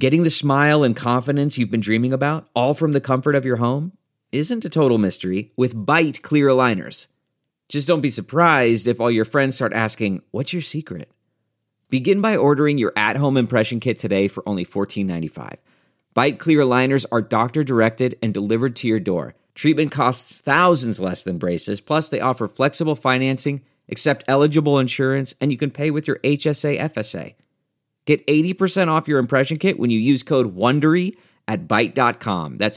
Getting the smile and confidence you've been dreaming about, all from the comfort of your home, isn't a total mystery with Byte clear aligners. Just don't be surprised if all your friends start asking, "What's your secret?" Begin by ordering your at-home impression kit today for only $14.95. Byte clear aligners are doctor-directed and delivered to your door. Treatment costs thousands less than braces, plus they offer flexible financing, accept eligible insurance, and you can pay with your HSA FSA. Get 80% off your impression kit when you use code WONDERY at Byte.com. That's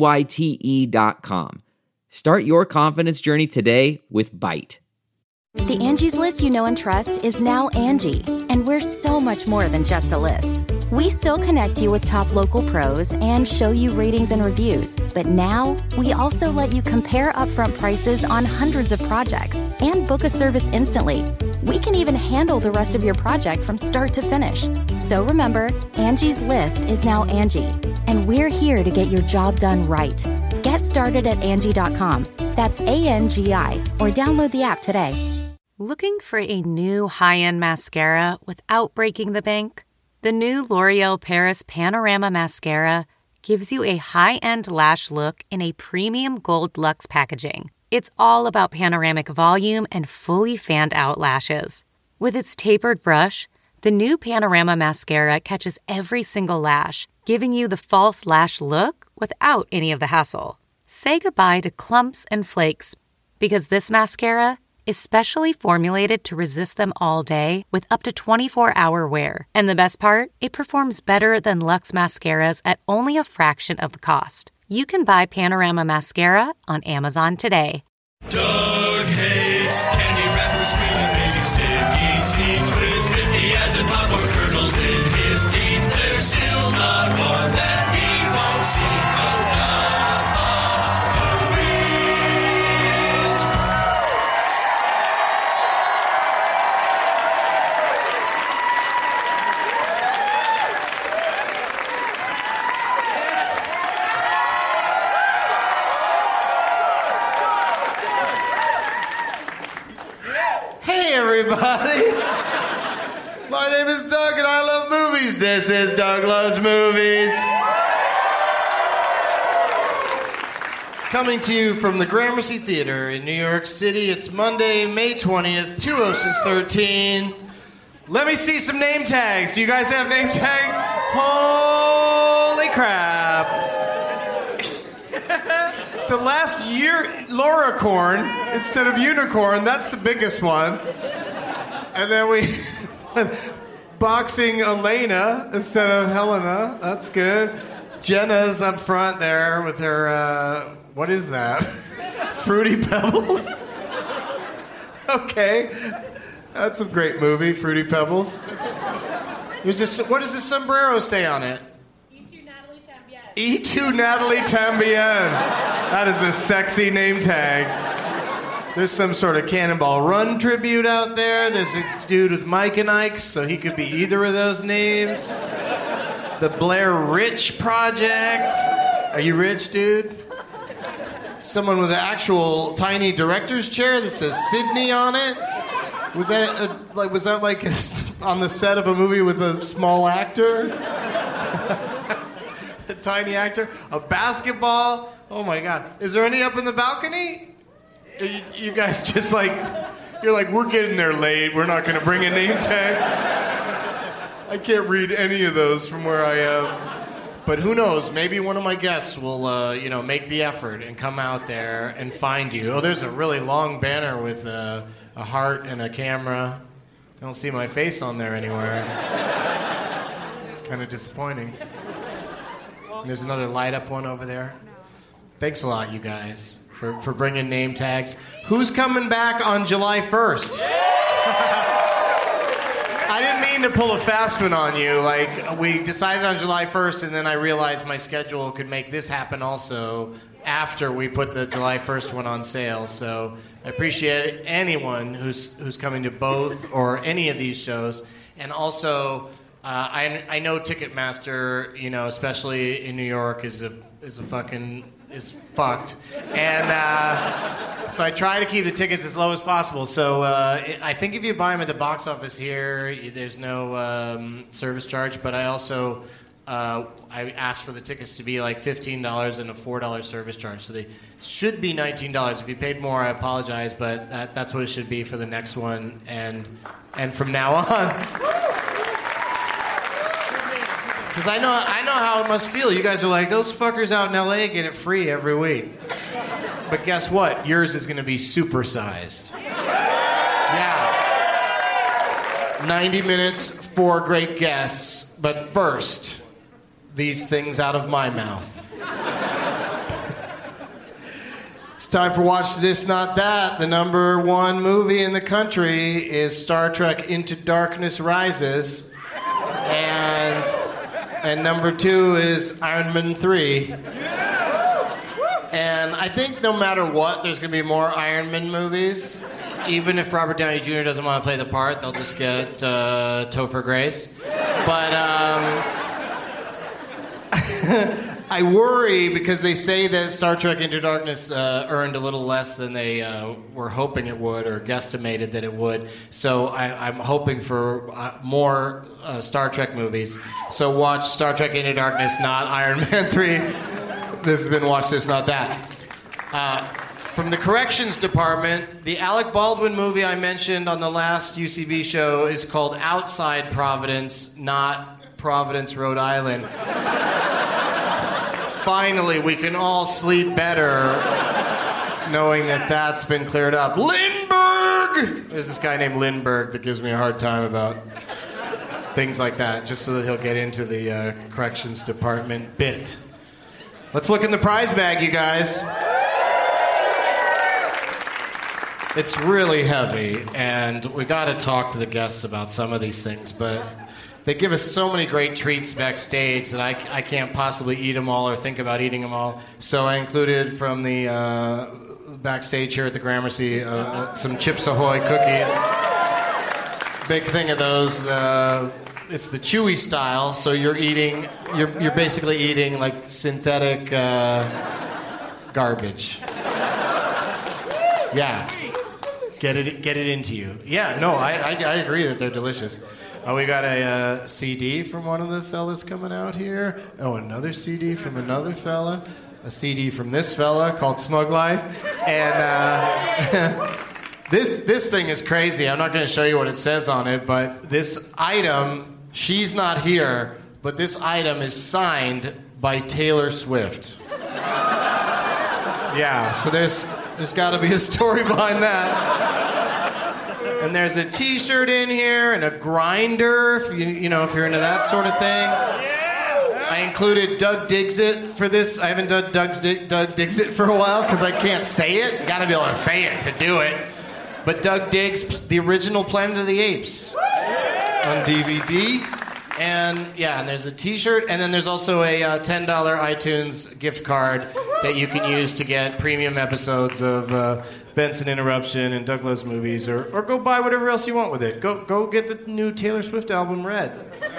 BYTE.com. Start your confidence journey today with Byte. The Angie's List you know and trust is now Angie, and we're so much more than just a list. We still connect you with top local pros and show you ratings and reviews, but now we also let you compare upfront prices on hundreds of projects and book a service instantly. We can even handle the rest of your project from start to finish. So remember, Angie's List is now Angie, and we're here to get your job done right. Get started at Angie.com. That's ANGI, or download the app today. Looking for a new high-end mascara without breaking the bank? The new L'Oreal Paris Panorama Mascara gives you a high-end lash look in a premium gold luxe packaging. It's all about panoramic volume and fully fanned-out lashes. With its tapered brush, the new Panorama Mascara catches every single lash, giving you the false lash look without any of the hassle. Say goodbye to clumps and flakes, because this mascara is specially formulated to resist them all day with up to 24-hour wear. And the best part? It performs better than Luxe mascaras at only a fraction of the cost. You can buy Panorama Mascara on Amazon today. Doug hates candy wrappers, screaming baby sticky seeds with 50 as in popcorn kernels in his teeth. There's still not one that he won't see. Everybody, my name is Doug and I love movies. This is Doug Loves Movies. Coming to you from the Gramercy Theater in New York City. It's Monday, May 20th, 2013. Let me see some name tags. Do you guys have name tags? Holy crap. The last year, Lauracorn instead of Unicorn, that's the biggest one. And then we boxing Elena instead of Helena. That's good. Jenna's up front there with her, what is that? Fruity Pebbles? Okay. That's a great movie, Fruity Pebbles. What does the sombrero say on it? E2 Natalie Tambien. That is a sexy name tag. There's some sort of Cannonball Run tribute out there. There's a dude with Mike and Ike, so he could be either of those names. The Blair Rich Project. Are you rich, dude? Someone with an actual tiny director's chair that says Sydney on it. Was that like on the set of a movie with a small actor? A tiny actor? A basketball? Oh my God. Is there any up in the balcony? You guys just you're like, we're getting there late. We're not going to bring a name tag. I can't read any of those from where I am. But who knows? Maybe one of my guests will, make the effort and come out there and find you. Oh, there's a really long banner with a heart and a camera. I don't see my face on there anywhere. It's kind of disappointing. And there's another light-up one over there. Thanks a lot, you guys, for bringing name tags. Who's coming back on July 1st? I didn't mean to pull a fast one on you. We decided on July 1st, and then I realized my schedule could make this happen also after we put the July 1st one on sale. So I appreciate anyone who's coming to both or any of these shows. And also, I know Ticketmaster, especially in New York, is fucked. And so I try to keep the tickets as low as possible. So I think if you buy them at the box office here, there's no service charge. But I also I asked for the tickets to be like $15 and a $4 service charge, so they should be $19. If you paid more, I apologize, but that's what it should be for the next one, and from now on. Because I know how it must feel. You guys are like, those fuckers out in LA get it free every week. But guess what? Yours is going to be supersized. Yeah. 90 minutes, 4 great guests. But first, these things out of my mouth. It's time for Watch This, Not That. The number 1 movie in the country is Star Trek Into Darkness Rises. And number 2 is Iron Man 3. And I think no matter what, there's going to be more Iron Man movies. Even if Robert Downey Jr. doesn't want to play the part, they'll just get Topher Grace. But I worry because they say that Star Trek Into Darkness earned a little less than they were hoping it would or guesstimated that it would. So I'm hoping for more Star Trek movies. So watch Star Trek Into Darkness, not Iron Man 3. This has been Watch This, Not That. From the corrections department, the Alec Baldwin movie I mentioned on the last UCB show is called Outside Providence, not Providence, Rhode Island. Finally, we can all sleep better knowing that that's been cleared up. Lindbergh! There's this guy named Lindbergh that gives me a hard time about things like that, just so that he'll get into the corrections department bit. Let's look in the prize bag, you guys. It's really heavy, and we got to talk to the guests about some of these things, but they give us so many great treats backstage that I can't possibly eat them all or think about eating them all. So I included from the backstage here at the Gramercy some Chips Ahoy cookies. Big thing of those. It's the chewy style, so you're basically eating like synthetic garbage. Yeah. Get it into you. Yeah, no, I agree that they're delicious. Oh, we got a CD from one of the fellas coming out here. Oh, another CD from another fella. A CD from this fella called Smug Life. And this thing is crazy. I'm not going to show you what it says on it, but this item, she's not here, but this item is signed by Taylor Swift. Yeah, so there's got to be a story behind that. And there's a T-shirt in here and a grinder, if you're into that sort of thing. I included Doug Diggs-It for this. I haven't done Doug Diggs-It for a while because I can't say it. You got to be able to say it to do it. But Doug Diggs, the original Planet of the Apes on DVD. And there's a T-shirt, and then there's also a $10 iTunes gift card that you can use to get premium episodes of Benson Interruption and Doug Loves Movies, or go buy whatever else you want with it. Go get the new Taylor Swift album, Red.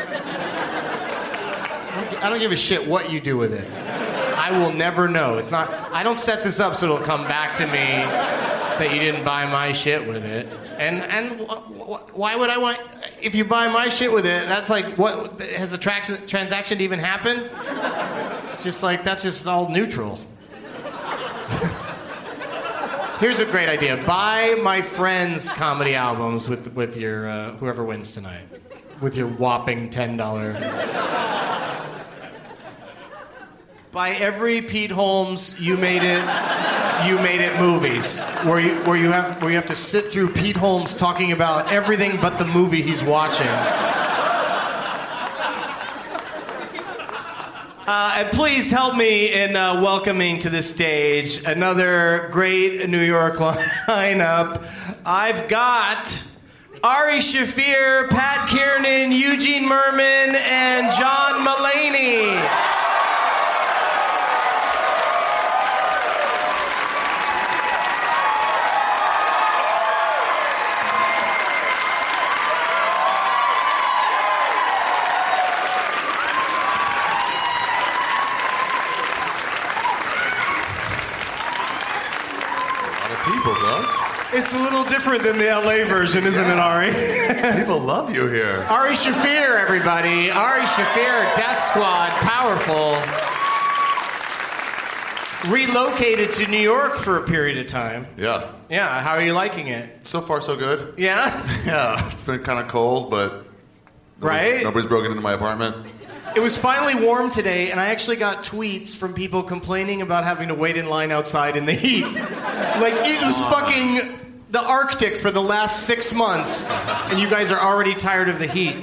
I don't give a shit what you do with it. I will never know. It's not. I don't set this up so it'll come back to me that you didn't buy my shit with it. And why would I want? If you buy my shit with it, that's like, what, has a transaction even happened? It's just like, that's just all neutral. Here's a great idea. Buy my friends' comedy albums with your whoever wins tonight, with your whopping $10. Buy every Pete Holmes You Made It movies where you have to sit through Pete Holmes talking about everything but the movie he's watching. And please help me in welcoming to the stage another great New York lineup. I've got Ari Shaffir, Pat Kiernan, Eugene Merman, and John Mulaney. People, bro. It's a little different than the LA version, isn't it, Ari? People love you here. Ari Shaffir, everybody. Ari Shaffir, Death Squad, powerful. Relocated to New York for a period of time. Yeah. Yeah, how are you liking it? So far, so good. Yeah? Yeah. It's been kind of cold, but Right? nobody's broken into my apartment. It was finally warm today, and I actually got tweets from people complaining about having to wait in line outside in the heat. Like, it was fucking the Arctic for the last 6 months, and you guys are already tired of the heat.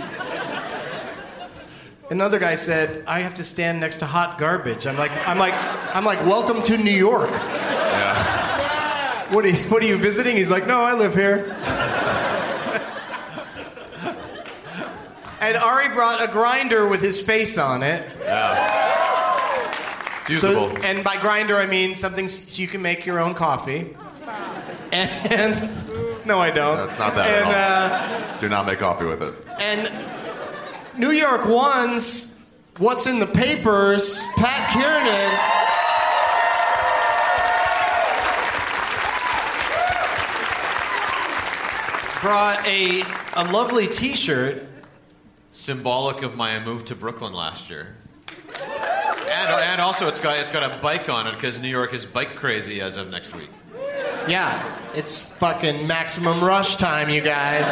Another guy said, I have to stand next to hot garbage. I'm like, welcome to New York. Yeah. What are you visiting? He's like, no, I live here. And Ari brought a grinder with his face on it. Yeah. It's usable. And by grinder, I mean something so you can make your own coffee. And no, I don't. That's not that at all. Do not make coffee with it. And New York One's What's in the Papers, Pat Kiernan. Brought a lovely T-shirt. Symbolic of my move to Brooklyn last year. And also it's got a bike on it because New York is bike crazy as of next week. Yeah, it's fucking maximum rush time, you guys.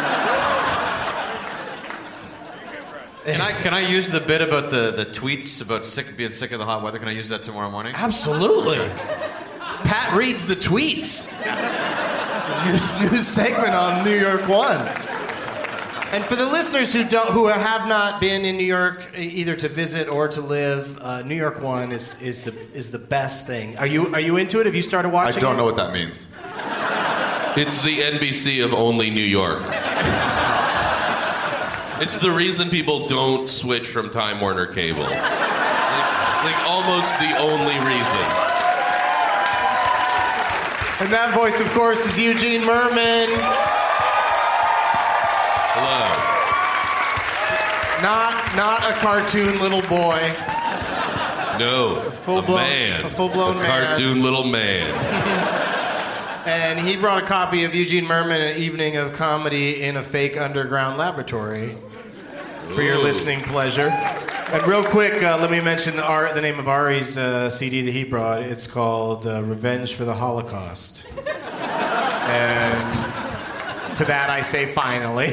Can I use the bit about the tweets about being sick of the hot weather? Can I use that tomorrow morning? Absolutely. Pat reads the tweets. It's a new segment on New York One. And for the listeners who have not been in New York either to visit or to live, New York One is the best thing. Are you into it? Have you started watching? I don't know what that means. It's the NBC of only New York. It's the reason people don't switch from Time Warner Cable. Like almost the only reason. And that voice, of course, is Eugene Merman. Hello. Not a cartoon little boy. No, a man. A full-blown man. Cartoon little man. And he brought a copy of Eugene Merman, An Evening of Comedy in a Fake Underground Laboratory, for your listening pleasure. And real quick, let me mention the name of Ari's CD that he brought. It's called Revenge for the Holocaust. And to that I say finally.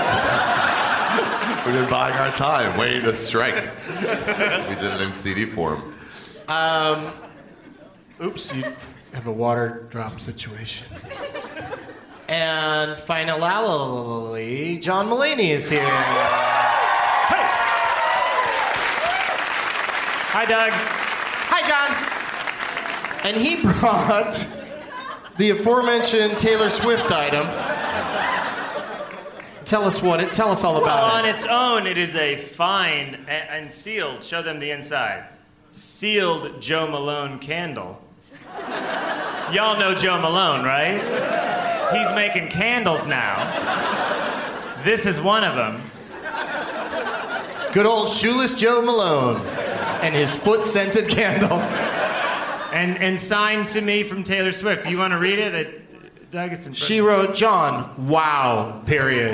We've been buying our time, waiting to strike. We did it in CD form. Oops, you have a water drop situation. And finally, John Mulaney is here. Hey! Hi, Doug. Hi, John. And he brought the aforementioned Taylor Swift item. Tell us all about On it. its own, it is a fine and sealed. Show them the inside. Sealed Joe Malone candle. Y'all know Joe Malone, right? He's making candles now. This is one of them. Good old shoeless Joe Malone and his foot-scented candle. And signed to me from Taylor Swift. Do you want to read it? Doug, it's in front. She wrote, John, wow, period.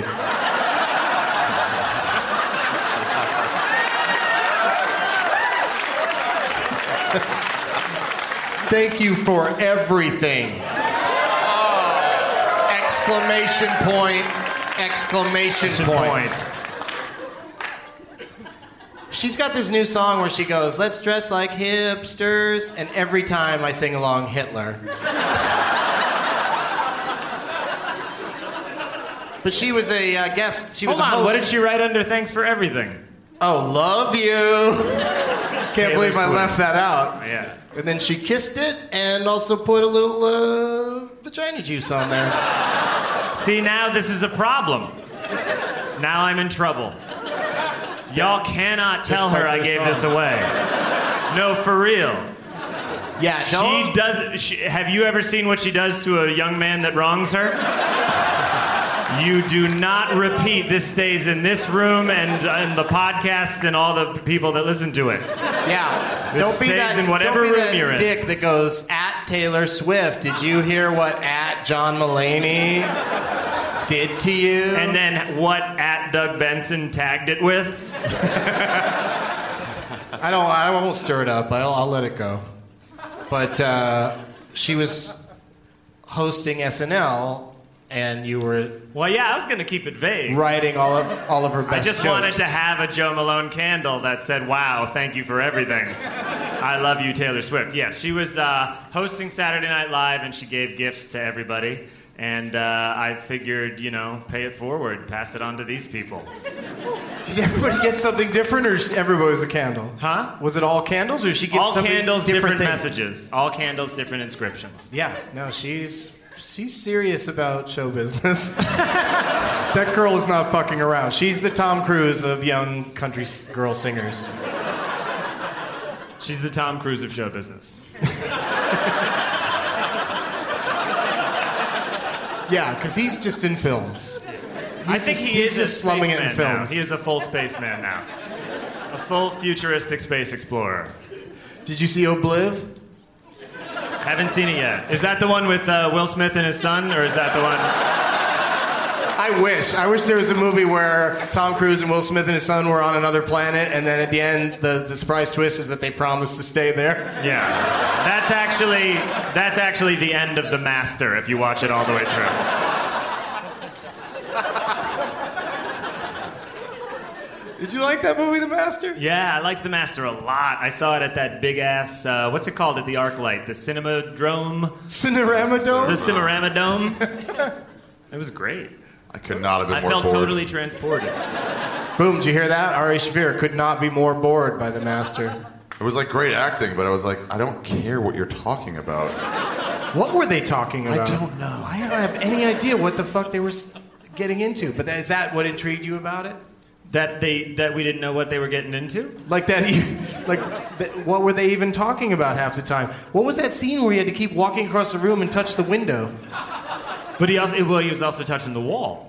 Thank you for everything. Exclamation point, exclamation point. She's got this new song where she goes, let's dress like hipsters, and every time I sing along Hitler. But she was a guest. She was Hold a on, host. what did she write under Thanks for Everything? Oh, love you. Can't believe I Swift. left that out. Yeah. And then she kissed it and also put a little vagina juice on there. See, now this is a problem. Now I'm in trouble. Y'all cannot tell like her I her gave song. this away. No, for real. Yeah, don't. She does. Have you ever seen what she does to a young man that wrongs her? You do not repeat. This stays in this room and the podcast and all the people that listen to it. Yeah, This don't be stays that. in whatever don't be room that you're in. dick that goes at at Taylor Swift. Did you hear what at John Mulaney did to you? And then what at Doug Benson tagged it with? I won't stir it up. I'll let it go. But she was hosting SNL, and you were Well, yeah, I was going to keep it vague. writing all of her best I just jokes. wanted to have a Joe Malone candle that said, "Wow, thank you for everything. I love you, Taylor Swift." Yes, she was hosting Saturday Night Live, and she gave gifts to everybody. And I figured, pay it forward, pass it on to these people. Did everybody get something different, or everybody was a candle? Huh? Was it all candles, or did she get All something candles, different things? messages. All candles, different inscriptions. Yeah, no, she's serious about show business. That girl is not fucking around. She's the Tom Cruise of young country girl singers. She's the Tom Cruise of show business. Yeah, because he's just in films. I think he he's is just slumming it in spaceman now. films. He is a full spaceman now. A full futuristic space explorer. Did you see Obliv? Haven't seen it yet. Is that the one with Will Smith and his son, or is that the one? I wish there was a movie where Tom Cruise and Will Smith and his son were on another planet, and then at the end, the surprise twist is that they promised to stay there. Yeah. That's actually the end of The Master, if you watch it all the way through. Did you like that movie, The Master? Yeah, I liked The Master a lot. I saw it at that big-ass, what's it called at the ArcLight? The Cinemadrome? Cinerama Dome? The Cinerama Dome? It was great. I could not have been I more felt bored. totally transported. Boom, did you hear that? Ari Shaffir could not be more bored by The Master. It was like great acting, but I was like, I don't care what you're talking about. What were they talking about? I don't know. I don't have any idea what the fuck they were getting into. But is that what intrigued you about it? That we didn't know what they were getting into? What were they even talking about half the time? What was that scene where you had to keep walking across the room and touch the window? But he was also touching the wall.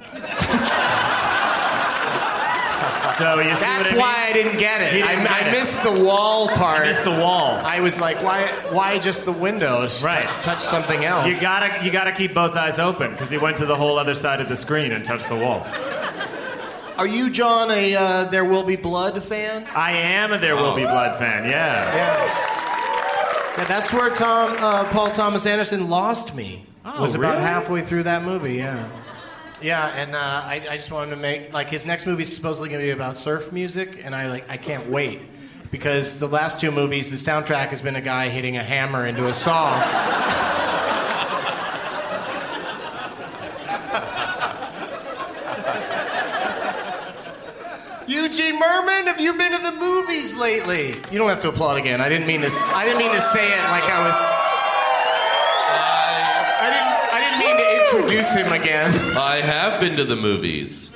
So you see That's what I why mean? I didn't get it. He didn't get I it. missed the wall part. I missed the wall. I was like, why just the windows? Right. Touch something else. You gotta keep both eyes open because he went to the whole other side of the screen and touched the wall. Are you, John, a There Will Be Blood fan? I am a There Will Be Blood fan. Yeah. Yeah, that's where Paul Thomas Anderson lost me. Oh, was about really? halfway through that movie, yeah. Yeah, and I just wanted to make, his next movie's supposedly going to be about surf music, and I can't wait. Because the last two movies, the soundtrack has been a guy hitting a hammer into a saw. Eugene Merman, have you been to the movies lately? You don't have to applaud again. I didn't mean to say it like I was. I didn't mean to introduce him again. I have been to the movies.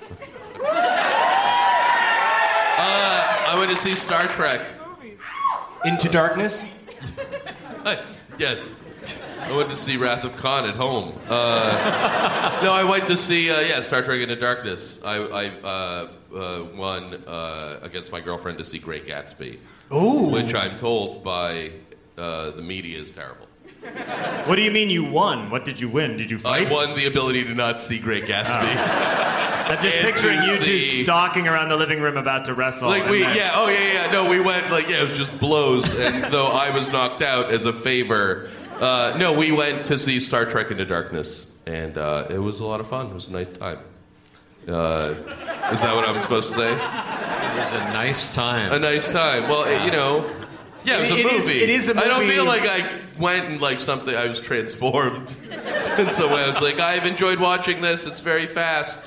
I went to see Star Trek. Into Darkness? Nice. Yes. I went to see Wrath of Khan at home. No, I went to see Star Trek Into Darkness. I won against my girlfriend to see Great Gatsby. Ooh. Which I'm told by the media is terrible. What do you mean you won? What did you win? Did you fight? I won the ability to not see Great Gatsby. I'm just And picturing to you two see- stalking around the living room about to wrestle. Like and we, then- No, we went it was just blows. And though I was knocked out as a favor, no, we went to see Star Trek Into Darkness, and it was a lot of fun. It was a nice time. Is that what I'm supposed to say? It was a nice time. A nice time. Well, yeah, it was a movie. It is a I don't movie. feel like I went and something. I was transformed in some way. I was like, I've enjoyed watching this. It's very fast.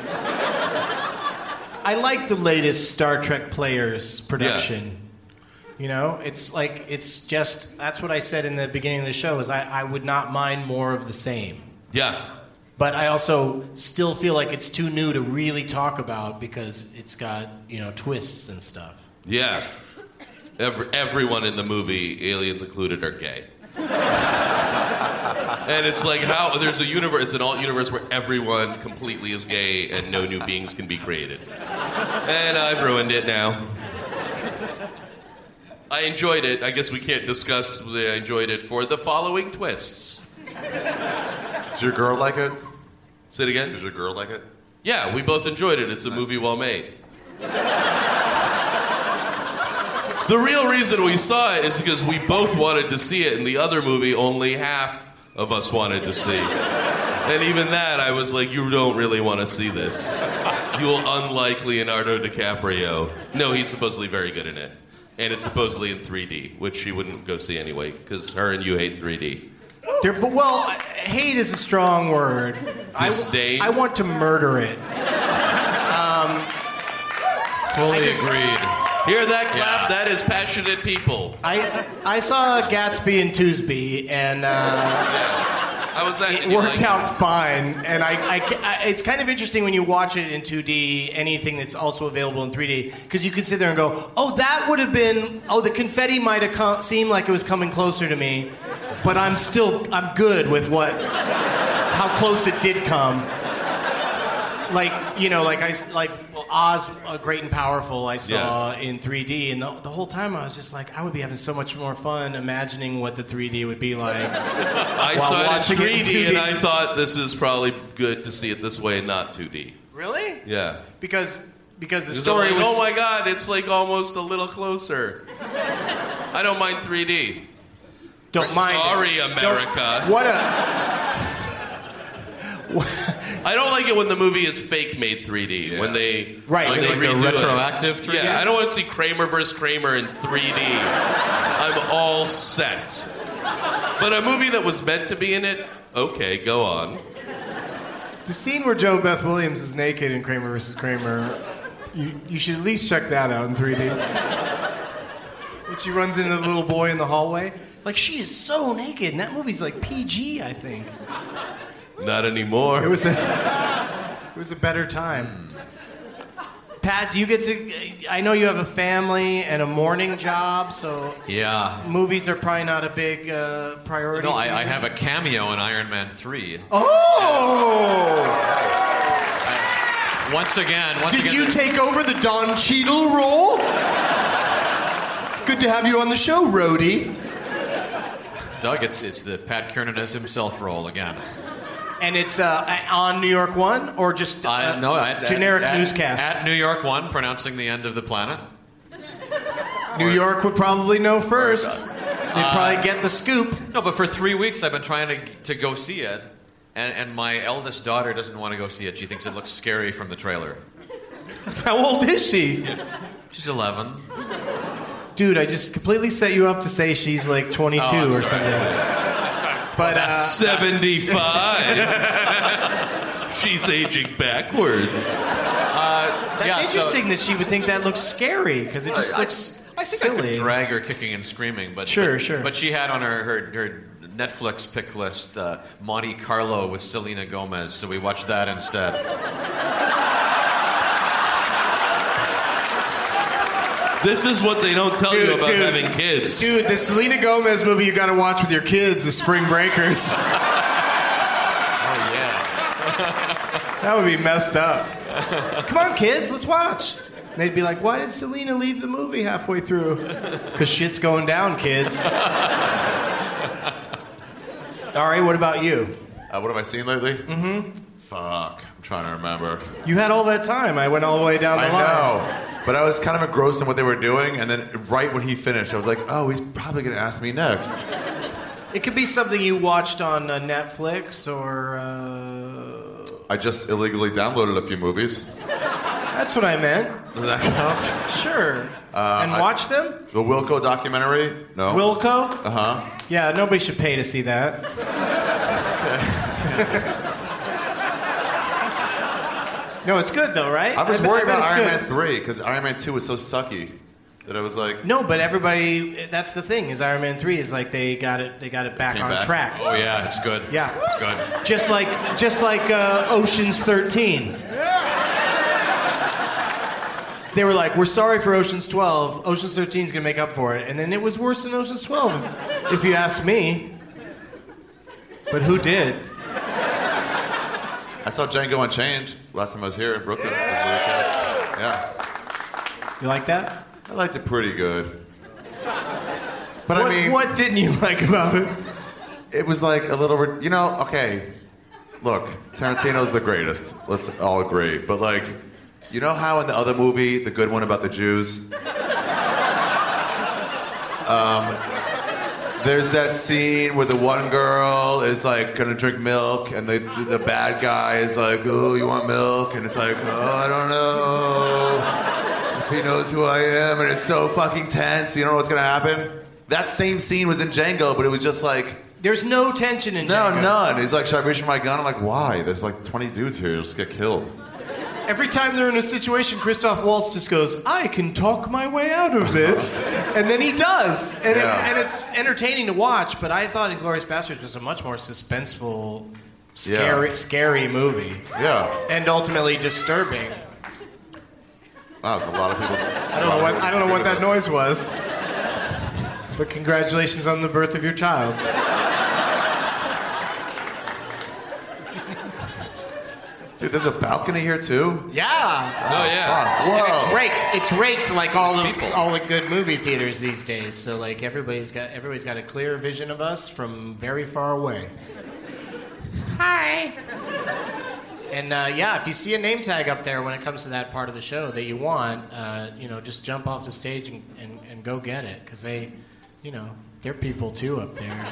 I like the latest Star Trek Players production. You know, it's just, that's what I said in the beginning of the show, is I would not mind more of the same. Yeah. But I also still feel like it's too new to really talk about because it's got, twists and stuff. Yeah. Everyone in the movie, aliens included, are gay. And it's like how there's a universe, it's an alt universe where everyone completely is gay and no new beings can be created. And I've ruined it now. I enjoyed it. I guess we can't discuss whether I enjoyed it for the following twists. Did your girl like it? Say it again? Did your girl like it? Yeah, we both enjoyed it. It's a movie well made. The real reason we saw it is because we both wanted to see it, and the other movie only half of us wanted to see. And even that, I was like, you don't really want to see this. You will unlike Leonardo DiCaprio. No, he's supposedly very good in it. And it's supposedly in 3D, which she wouldn't go see anyway, because her and you hate 3D. Well, hate is a strong word. Disdain? I want to murder it. Fully agreed. Hear that clap? That is passionate people. I saw Gatsby and Toosby, and How was that? it worked out fine. And it's kind of interesting when you watch it in 2D, anything that's also available in 3D, because you can sit there and go, oh, that would have been, the confetti might have seemed like it was coming closer to me, but I'm good with how close it did come. Like Oz, Great and Powerful, I saw in 3D, and the whole time I was just like, I would be having so much more fun imagining what the 3D would be like. I saw it in 3D, and I thought this is probably good to see it this way and not 2D. Really? Yeah. Because the story was... Oh my God, it's like almost a little closer. I don't mind 3D. Don't mind it. Sorry, America. I don't like it when the movie is fake made 3D. Yeah. When they like redo a retroactive 3D. Yeah, I don't want to see Kramer vs. Kramer in 3D. I'm all set. But a movie that was meant to be in it, okay, go on. The scene where Joe Beth Williams is naked in Kramer vs. Kramer, you should at least check that out in 3D. When she runs into the little boy in the hallway, like, she is so naked, and that movie's like PG, I think. Not anymore. It was a better time. Pat, do you get to... I know you have a family and a morning job, so... Yeah. Movies are probably not a big priority. No, I have a cameo in Iron Man 3. Oh! Once again... Did you take over the Don Cheadle role? It's good to have you on the show, Rhodey. Doug, it's the Pat Kiernan as himself role again. And it's on New York One, or just generic newscast? At New York One, pronouncing the end of the planet. New York would probably know first. They'd probably get the scoop. No, but for 3 weeks I've been trying to go see it, and my eldest daughter doesn't want to go see it. She thinks it looks scary from the trailer. How old is she? She's 11. Dude, I just completely set you up to say she's like 22 or something. But 75. She's aging backwards. That's interesting that she would think that looks scary, because it just looks I think silly. I could drag her kicking and screaming, but Sure. But she had on her Netflix pick list Monte Carlo with Selena Gomez, so we watched that instead. This is what they don't tell you about having kids. Dude, the Selena Gomez movie you gotta watch with your kids, The Spring Breakers. Oh, yeah. That would be messed up. Come on, kids, let's watch. And they'd be like, why did Selena leave the movie halfway through? Because shit's going down, kids. All right, what about you? What have I seen lately? Mm-hmm. Fuck, I'm trying to remember. You had all that time. I went all the way down the line. I know. But I was kind of engrossed in what they were doing, and then right when he finished, I was like, oh, he's probably going to ask me next. It could be something you watched on Netflix or... I just illegally downloaded a few movies. That's what I meant. Does that count? Sure. And watch them? The Wilco documentary? No. Wilco? Uh-huh. Yeah, nobody should pay to see that. No, it's good though, right? I'm just worried about Iron Man 3, because Iron Man 2 was so sucky that I was like... No, but everybody, that's the thing, is Iron Man 3 is like they got it back on track. Oh yeah, it's good. Yeah. It's good. Just like Ocean's 13. They were like, we're sorry for Ocean's 12. Ocean's 13 is going to make up for it. And then it was worse than Ocean's 12, if you ask me. But who did? I saw Django Unchained last time I was here in Brooklyn. Yeah. You like that? I liked it pretty good. But I mean, what didn't you like about it? it was like a little, okay. Look, Tarantino's the greatest. Let's all agree. But like, you know how in the other movie, the good one about the Jews, there's that scene where the one girl is like gonna drink milk, and the bad guy is like, "Oh, you want milk?" And it's like, "Oh, I don't know if he knows who I am," and it's so fucking tense. You don't know what's gonna happen. That same scene was in Django, but it was just like. There's no tension in Django. No, none. He's like, "Should I reach for my gun?" I'm like, "Why? There's like 20 dudes here. You'll just get killed." Every time they're in a situation, Christoph Waltz just goes, "I can talk my way out of this," and then he does, and it's entertaining to watch. But I thought *Inglourious Basterds* was a much more suspenseful, scary movie. Yeah. And ultimately disturbing. Wow, there's a lot of people. I don't know what that noise was. But congratulations on the birth of your child. Dude, there's a balcony here too? Yeah. Oh, yeah. Whoa. And it's raked like all the good movie theaters these days. So like everybody's got a clear vision of us from very far away. Hi. And if you see a name tag up there when it comes to that part of the show that you want, just jump off the stage and go get it, because they're people too up there.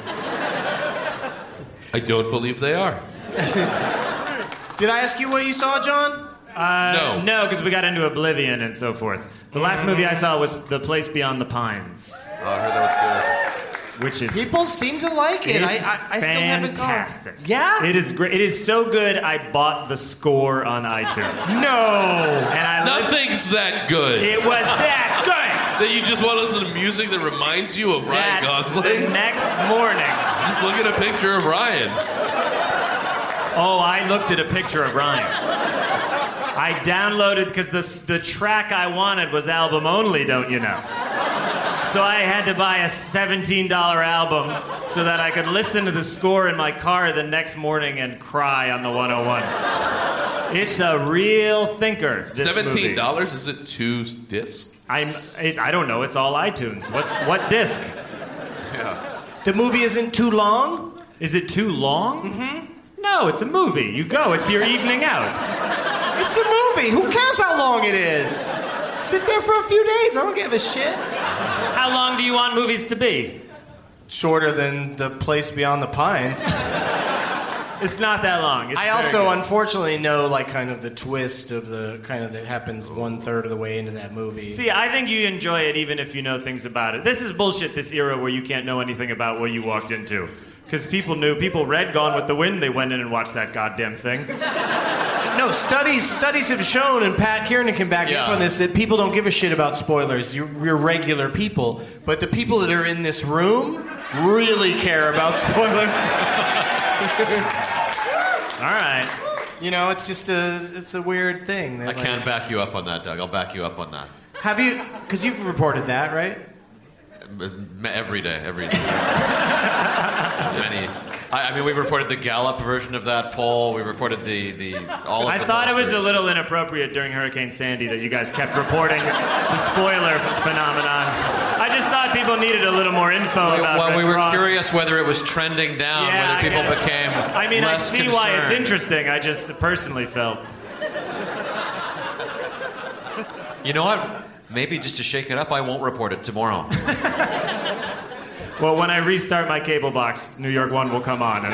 I don't believe they are. Did I ask you what you saw, John? No. No, because we got into Oblivion and so forth. The last movie I saw was The Place Beyond the Pines, Oh, I heard that which is People seem to like it. It's I still haven't gone. fantastic. Yeah? It is great. It is so good. I bought the score on iTunes, No. and I Nothing's that good. It was that good. That you just want to listen to music that reminds you of Ryan The Gosling? next morning. Just look at a picture of Ryan. Oh, I looked at a picture of Ryan. I downloaded, because the track I wanted was album only, don't you know? So I had to buy a $17 album so that I could listen to the score in my car the next morning and cry on the 101. It's a real thinker, this movie. $17? Is it 2 discs? I don't know. It's all iTunes. What disc? Yeah. The movie isn't too long? Is it too long? Mm-hmm. No, it's a movie. You go. It's your evening out. It's a movie. Who cares how long it is? Sit there for a few days. I don't give a shit. How long do you want movies to be? Shorter than The Place Beyond the Pines. It's not that long. It's I also, unfortunately, know like kind of the twist of the kind of that happens 1/3 of the way into that movie. See, I think you enjoy it even if you know things about it. This is bullshit, this era where you can't know anything about what you walked into. Because people read Gone with the Wind, they went in and watched that goddamn thing. No, studies have shown, and Pat Kiernan can back up on this, that people don't give a shit about spoilers. You're regular people. But the people that are in this room really care about spoilers. All right. It's just it's a weird thing. I can't back you up on that, Doug. I'll back you up on that. Have you? Because you've reported that, right? Every day. I mean, we reported the Gallup version of that poll. We reported all of I the thought it was a posters. little inappropriate during Hurricane Sandy that you guys kept reporting the spoiler phenomenon. I just thought people needed a little more info about Well, Red we were Cross. curious whether it was trending down, Yeah, whether people I guess. became I mean, less I see why it's concerned. interesting. I just personally felt. You know what? Maybe just to shake it up, I won't report it tomorrow. Well, when I restart my cable box, New York 1 will come on, and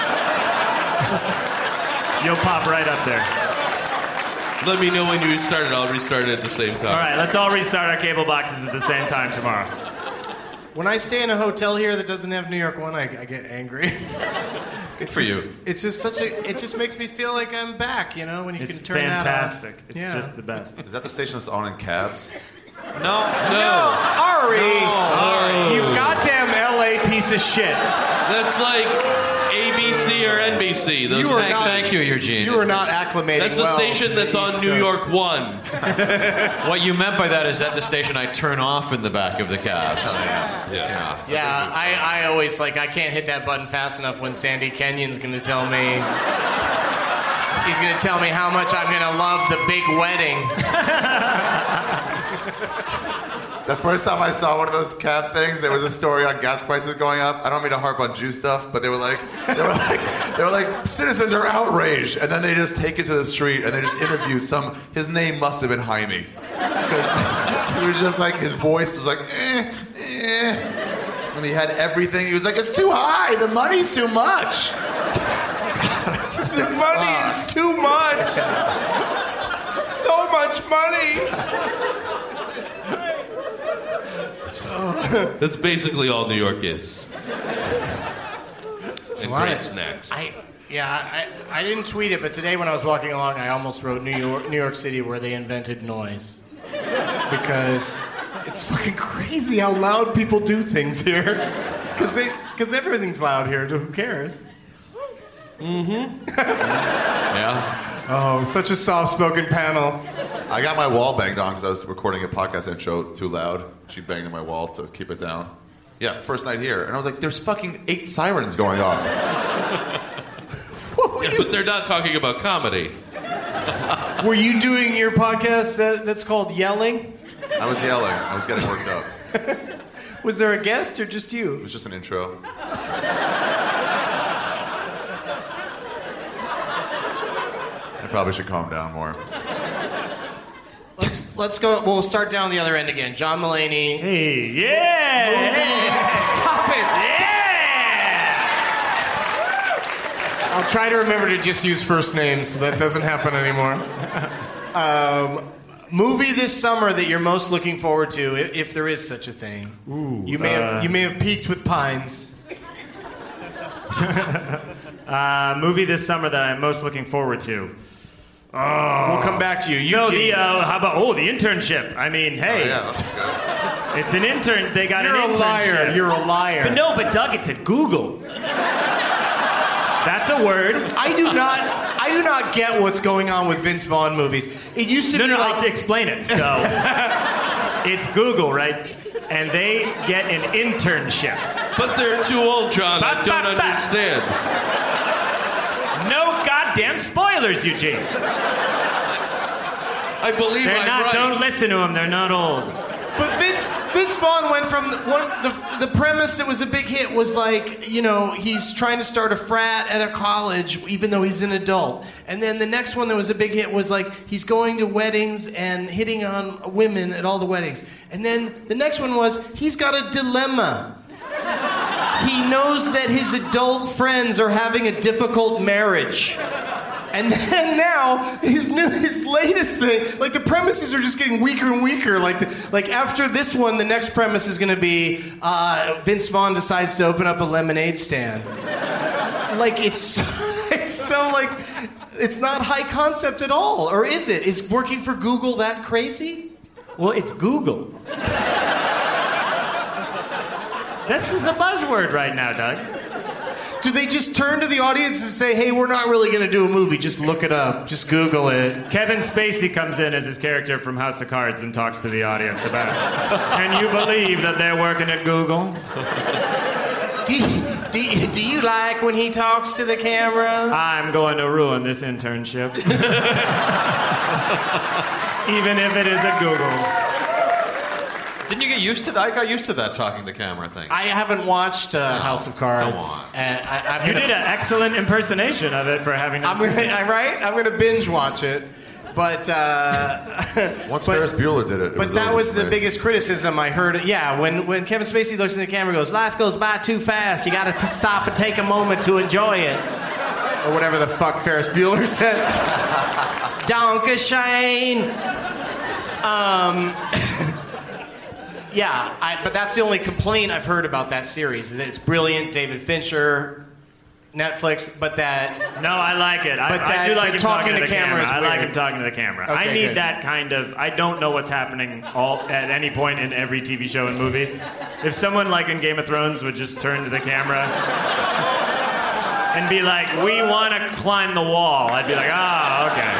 you'll pop right up there. Let me know when you restart it. I'll restart it at the same time. All right, let's all restart our cable boxes at the same time tomorrow. When I stay in a hotel here that doesn't have New York 1, I get angry. Good for you. It's just it just makes me feel like I'm back, when you It's can turn fantastic. that on. It's just the best. Is that the station that's on in cabs? No. Ari! You goddamn LA piece of shit. That's like ABC or NBC. Those You are things. not- Thank you, Eugene. You are not acclimating That's the well station to the that's East on New Coast. York 1. What you meant by that is that the station I turn off in the back of the cabs. Yeah. Yeah, I always I can't hit that button fast enough when Sandy Kenyon's gonna tell me. He's gonna tell me how much I'm gonna love the big wedding. The first time I saw one of those cab things, there was a story on gas prices going up. I don't mean to harp on Jew stuff, but they were like, citizens are outraged, and then they just take it to the street and they just interview some. His name must have been Jaime, because he was just like, his voice was like, and he had everything. He was like, it's too high. The money's too much. The money is too much. So much money. That's basically all New York is. And great snacks. I didn't tweet it, but today when I was walking along, I almost wrote New York City where they invented noise. Because it's fucking crazy how loud people do things here. Because everything's loud here, so who cares? Mm-hmm. Yeah. Oh, such a soft-spoken panel. I got my wall banged on because I was recording a podcast intro too loud. She banged on my wall to keep it down. Yeah, first night here. And I was like, there's fucking 8 sirens going off. But they're not talking about comedy. Were you doing your podcast that's called Yelling? I was yelling. I was getting worked up. Was there a guest or just you? It was just an intro. I probably should calm down more. Let's go. We'll start down the other end again. John Mulaney. Hey, yeah! Stop it! Yeah! I'll try to remember to just use first names so that doesn't happen anymore. Movie this summer that you're most looking forward to, if there is such a thing. Ooh, you may have peaked with Pines. Movie this summer that I'm most looking forward to. Oh. We'll come back to you. How about the internship? I mean, hey. Oh, yeah, that's good. It's an intern. They got an internship. You're a liar. But Doug, it's at Google. That's a word. I do not get what's going on with Vince Vaughn movies. It used to be like... I'll have to explain it. So, it's Google, right? And they get an internship. But they're too old, John. I don't understand. No goddamn spoilers, Eugene. I believe They're I'm not. right. Don't listen to them. They're not old. But Vince Vaughn went from the premise that was a big hit was like, he's trying to start a frat at a college even though he's an adult. And then the next one that was a big hit was like he's going to weddings and hitting on women at all the weddings. And then the next one was he's got a dilemma. He knows that his adult friends are having a difficult marriage. And then now, his latest thing, like the premises are just getting weaker and weaker. Like after this one, the next premise is going to be Vince Vaughn decides to open up a lemonade stand. Like it's so like, it's not high concept at all. Or is it? Is working for Google that crazy? Well, it's Google. This is a buzzword right now, Doug. Do they just turn to the audience and say, hey, we're not really going to do a movie, just look it up, just Google it? Kevin Spacey comes in as his character from House of Cards and talks to the audience about it. Can you believe that they're working at Google? Do you like when he talks to the camera? I'm going to ruin this internship. Even if it is at Google. Didn't you get used to that? I got used to that talking to camera thing. I haven't watched House of Cards. Come on. You did an excellent impersonation of it for having not seen it. I'm going to binge watch it. But once Ferris Bueller did it. But that was the biggest criticism I heard. Yeah, when Kevin Spacey looks in the camera and goes, life goes by too fast. You got to stop and take a moment to enjoy it. Or whatever the fuck Ferris Bueller said. Donka Shane. Yeah, but that's the only complaint I've heard about that series. Is that it's brilliant, David Fincher, Netflix, but that... No, I like it. I do like him talking to the camera. I like him talking to the camera. Okay, I need good. that kind of... I don't know what's happening at any point in every TV show and movie. If someone like in Game of Thrones would just turn to the camera and be like, we want to climb the wall, I'd be like, okay.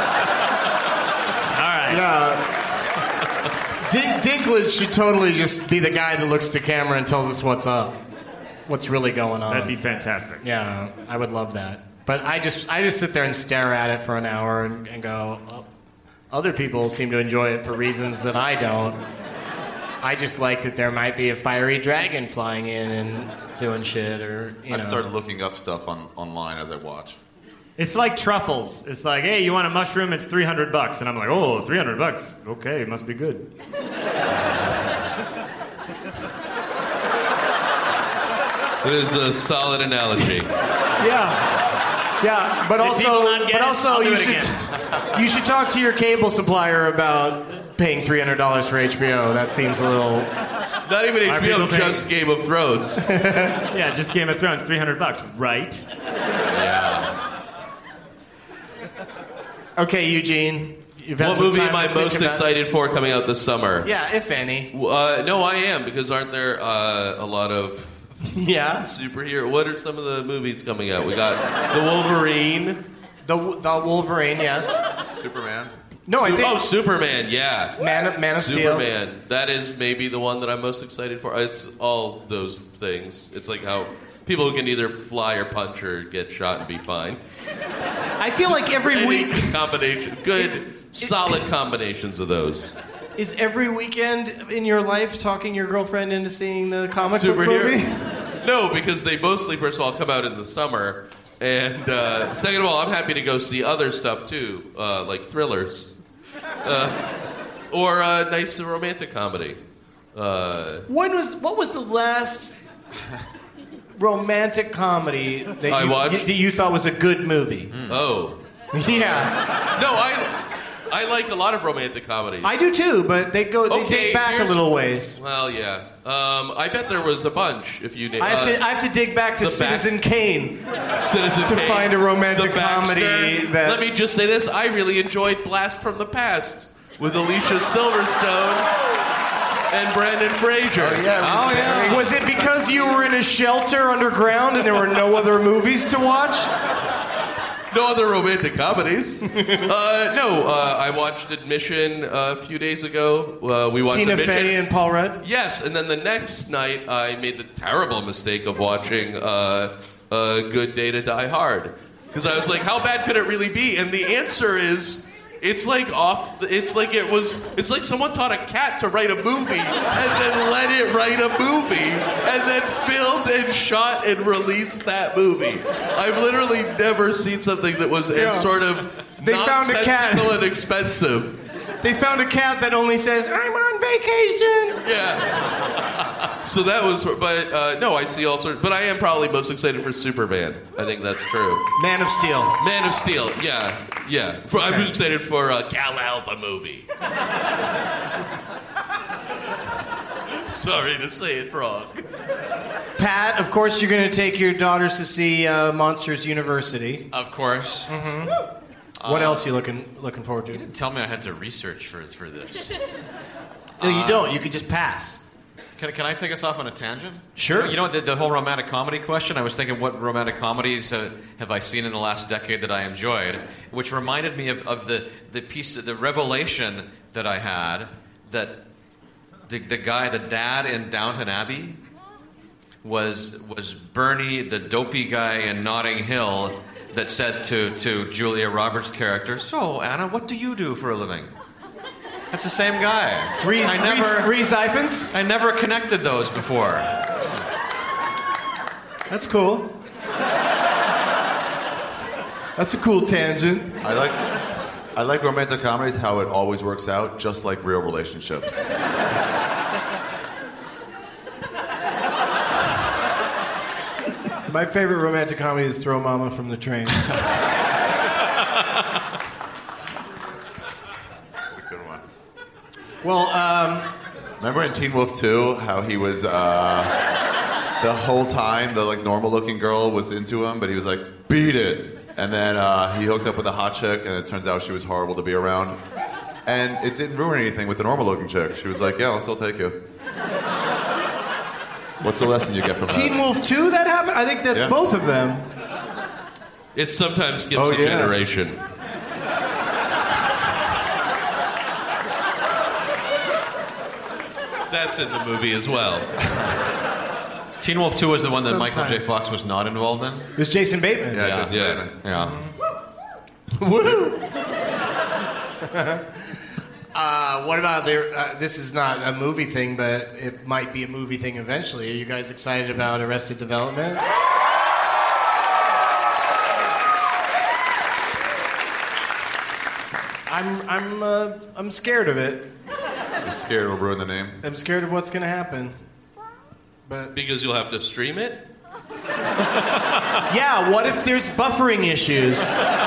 All right. Yeah. Dinklage should totally just be the guy that looks to camera and tells us what's up. What's really going on. That'd be fantastic. Yeah, I would love that. But I just sit there and stare at it for an hour and go, other people seem to enjoy it for reasons that I don't. I just like that there might be a fiery dragon flying in and doing shit, or I've started looking up stuff online as I watch. It's like truffles. It's like, hey, you want a mushroom? It's $300. And I'm like, oh, $300. Okay, it must be good. It is a solid analogy. Yeah, but Did people not get it? also I'll do you it should again. you should talk to your cable supplier about paying $300 for HBO. That seems a little. Not even Are people HBO, just Game of Thrones. Yeah, just Game of Thrones, $300, right? Yeah. Okay, Eugene. You've had What some movie time am I to think most about- excited for coming out this summer? Yeah, if any. No, I am, because aren't there a lot of Yeah. superhero? What are some of the movies coming out? We got The Wolverine. The Wolverine, yes. Superman. No, I think Superman, yeah. Man of Steel. Superman. That is maybe the one that I'm most excited for. It's all those things. It's like how people who can either fly or punch or get shot and be fine. I feel like every Any week combination. Good, solid combinations of those. is every weekend in your life talking your girlfriend into seeing the comic book Superhero? movie? No, because they mostly, first of all, come out in the summer. And second of all, I'm happy to go see other stuff too, like thrillers. Or a nice romantic comedy. What was the last romantic comedy that I watched? that you thought was a good movie? Oh. Yeah. No, I like a lot of romantic comedies. I do too, but they Okay, date back a here's- little ways. Well, yeah. I bet there was a bunch. If you, I have to dig back to the Citizen Kane Citizen to Kane, find a romantic The Baxter. comedy that. Let me just say this: I really enjoyed Blast from the Past with Alicia Silverstone and Brendan Fraser. Was it because you were in a shelter underground and there were no other movies to watch? No other romantic comedies. I watched Admission a few days ago. We watched Tina Admission. Fey and Paul Rudd? Yes, and then the next night I made the terrible mistake of watching A Good Day to Die Hard. Because I was like, how bad could it really be? And the answer is, it's like someone taught a cat to write a movie and then let it write a movie and then filmed and shot and released that movie. I've literally never seen something that was as sort of They found a cat. nonsensical and expensive. They found a cat that only says, I'm on vacation. Yeah. So that was, but no, I see all sorts. But I am probably most excited for Superman. I think that's true. Man of Steel. Man of Steel, yeah. I'm excited for a Cal Alpha movie. Sorry to say it wrong. Pat, of course, you're going to take your daughters to see Monsters University. Of course. What else are you looking forward to? Tell me I had to research for this. No, you don't. You could just pass. Can I take us off on a tangent? Sure. You know, the whole romantic comedy question, I was thinking what romantic comedies have I seen in the last decade that I enjoyed, which reminded me of the piece, the revelation that I had that the dad in Downton Abbey was Bernie, the dopey guy in Notting Hill that said to Julia Roberts' character, "So, Anna, what do you do for a living?" That's the same guy. Reese Ifans? I never connected those before. That's cool. That's a cool tangent. I like romantic comedies, how it always works out, just like real relationships. My favorite romantic comedy is Throw Mama from the Train. That's a good one. Well, remember in Teen Wolf 2 how he was the whole time the normal looking girl was into him, but he was like, beat it. And then he hooked up with a hot chick, and it turns out she was horrible to be around. And it didn't ruin anything with the normal looking chick. She was like, yeah, I'll still take you. What's the lesson you get from Teen that? Wolf 2, that happened? I think that's both of them. It sometimes skips a generation. That's in the movie as well. Teen Wolf 2 was the one that Michael J. Sometimes. Fox was not involved in? It was Jason Bateman. Yeah, Jason Bateman. Yeah. Woo! What about this is not a movie thing, but it might be a movie thing eventually. Are you guys excited about Arrested Development? I'm scared of it. You're scared it'll ruin the name? I'm scared of what's going to happen. But Because you'll have to stream it? yeah, what if there's buffering issues?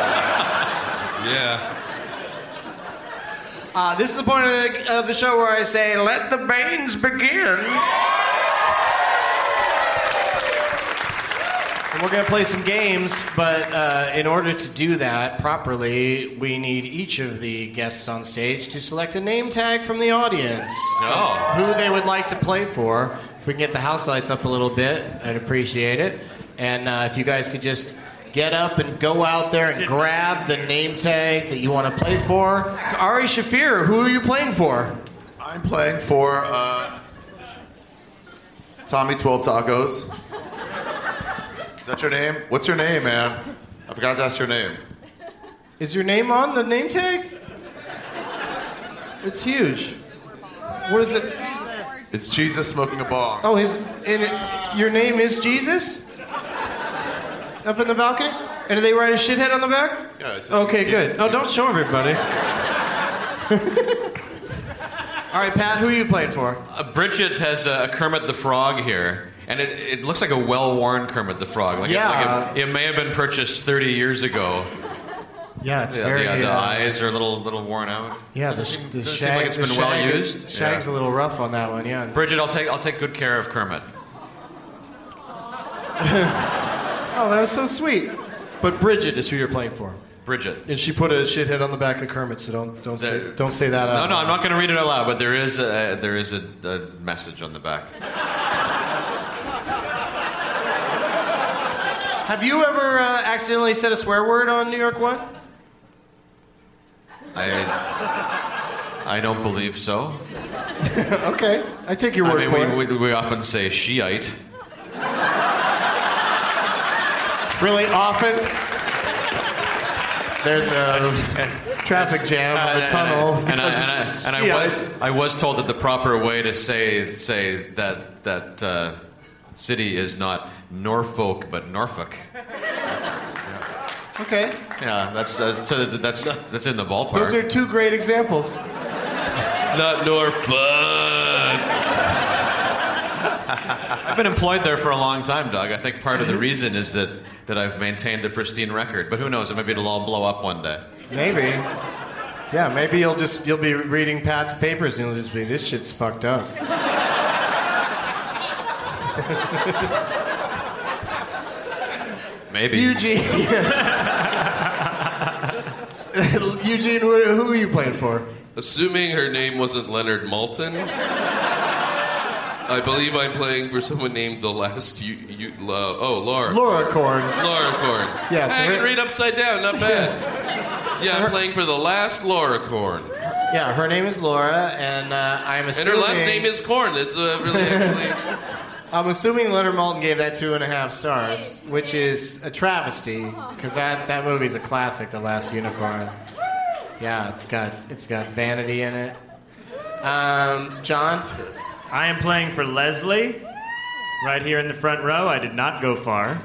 Yeah. This is the point of the show where I say, let the Banes begin. And we're going to play some games, but in order to do that properly, we need each of the guests on stage to select a name tag from the audience. Oh. Who they would like to play for. If we can get the house lights up a little bit, I'd appreciate it. And if you guys could just get up and go out there and grab the name tag that you want to play for. Ari Shafir, who are you playing for? I'm playing for Tommy 12 Tacos. Is that your name? What's your name, man? I forgot to ask your name. Is your name on the name tag? It's huge. What is it? It's Jesus smoking a bong. Oh, your name is Jesus? Up in the balcony? And do they write a shithead on the back? Yeah, it's okay, good. Oh, don't show everybody. All right, Pat, who are you playing for? Bridget has a Kermit the Frog here, and it looks like a well-worn Kermit the Frog. Yeah. It may have been purchased 30 years ago. Yeah, it's The eyes are a little worn out. Yeah, the Doesn't shag, seem like it's been well used. Shag's a little rough on that one, yeah. Bridget, I'll take good care of Kermit. Oh, that was so sweet. But Bridget is who you're playing for. Bridget. And she put a shithead on the back of Kermit, so don't say that out. No, I'm not going to read it out loud, but there is a message on the back. Have you ever accidentally said a swear word on New York One? I don't believe so. Okay, I take your word for it. We often say Shiite. Really often? There's a traffic jam of a tunnel. And I was told that the proper way to say that city is not Norfolk but Norfolk. Okay. Yeah, that's in the ballpark. Those are two great examples. Not Norfolk. I've been employed there for a long time, Doug. I think part of the reason is that I've maintained a pristine record. But who knows? Maybe it'll all blow up one day. Maybe. Yeah, maybe you'll be reading Pat's papers and you'll just be, this shit's fucked up. Maybe. Eugene. Eugene, who are you playing for? Assuming her name wasn't Leonard Maltin, I believe I'm playing for someone named the last Laura. Laura Korn. Laura Korn. Yeah, so I can read upside down, not bad. Yeah, I'm playing for the last Laura Korn. Yeah, her name is Laura, and I'm assuming... And her last name is Korn. It's really actually... I'm assuming Leonard Maltin gave that 2.5 stars, which is a travesty, because that movie's a classic, The Last Unicorn. Yeah, it's got vanity in it. John? I am playing for Leslie, right here in the front row. I did not go far.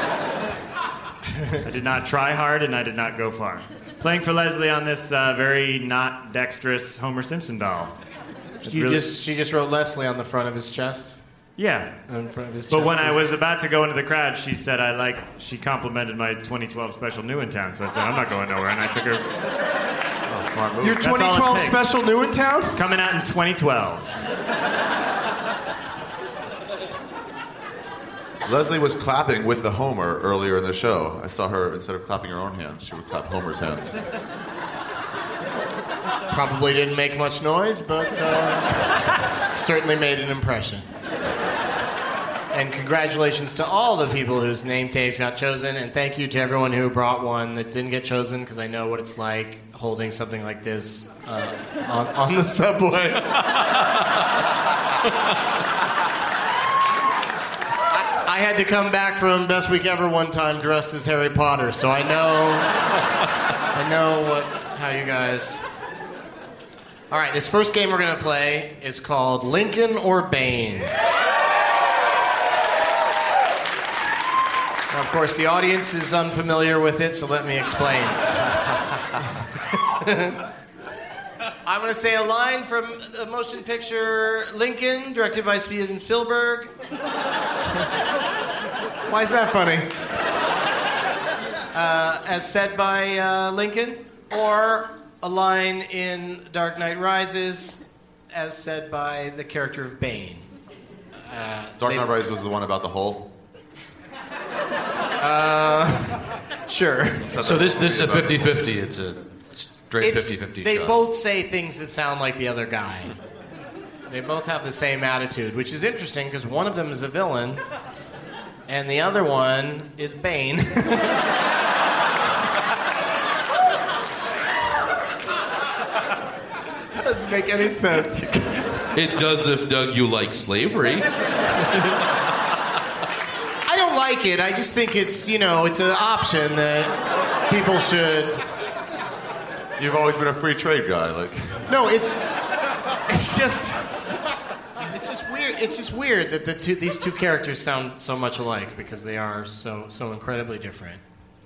I did not try hard, and I did not go far. Playing for Leslie on this very not dexterous Homer Simpson doll. She just wrote Leslie on the front of his chest? Yeah. In front of his But chest. when I was about to go into the crowd, she said she complimented my 2012 special New in Town, so I said, I'm not going nowhere, and I took her... Oh, smart move. Your That's all it 2012 takes. special New in Town? Coming out in 2012. Leslie was clapping with the Homer earlier in the show. I saw her, instead of clapping her own hands, she would clap Homer's hands. Probably didn't make much noise, but certainly made an impression. And congratulations to all the people whose name tags got chosen, and thank you to everyone who brought one that didn't get chosen, because I know what it's like holding something like this on the subway. I had to come back from Best Week Ever one time dressed as Harry Potter, so I know how you guys... All right, this first game we're going to play is called Lincoln or Bane. Now, of course, the audience is unfamiliar with it, so let me explain. I'm going to say a line from the motion picture Lincoln, directed by Steven Spielberg. Why is that funny? As said by Lincoln, or a line in Dark Knight Rises, as said by the character of Bane. Dark Knight Rises was the one about the hole? Sure. So this is a 50-50. It's a straight 50-50 They shot. both say things that sound like the other guy. They both have the same attitude, which is interesting because one of them is a villain and the other one is Bane. Doesn't make any sense. It does if, Doug, you like slavery. I don't like it. I just think it's, it's an option that people should. You've always been a free trade guy, like. No, it's just weird. It's just weird that these two characters sound so much alike because they are so incredibly different.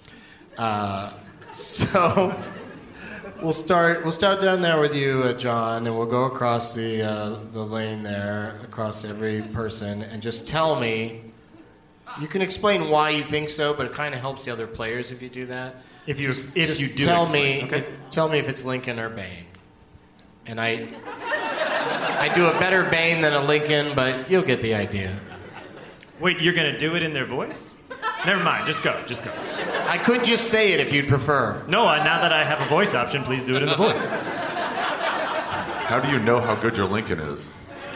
So we'll start down there with you, John, and we'll go across the lane there, across every person, and just tell me. You can explain why you think so, but it kind of helps the other players if you do that. If you do tell explain, me, okay? tell me if it's Lincoln or Bane, and I do a better Bane than a Lincoln, but you'll get the idea. Wait, you're gonna do it in their voice? Never mind. Just go. I could just say it if you'd prefer. No, now that I have a voice option, please do it in the voice. How do you know how good your Lincoln is?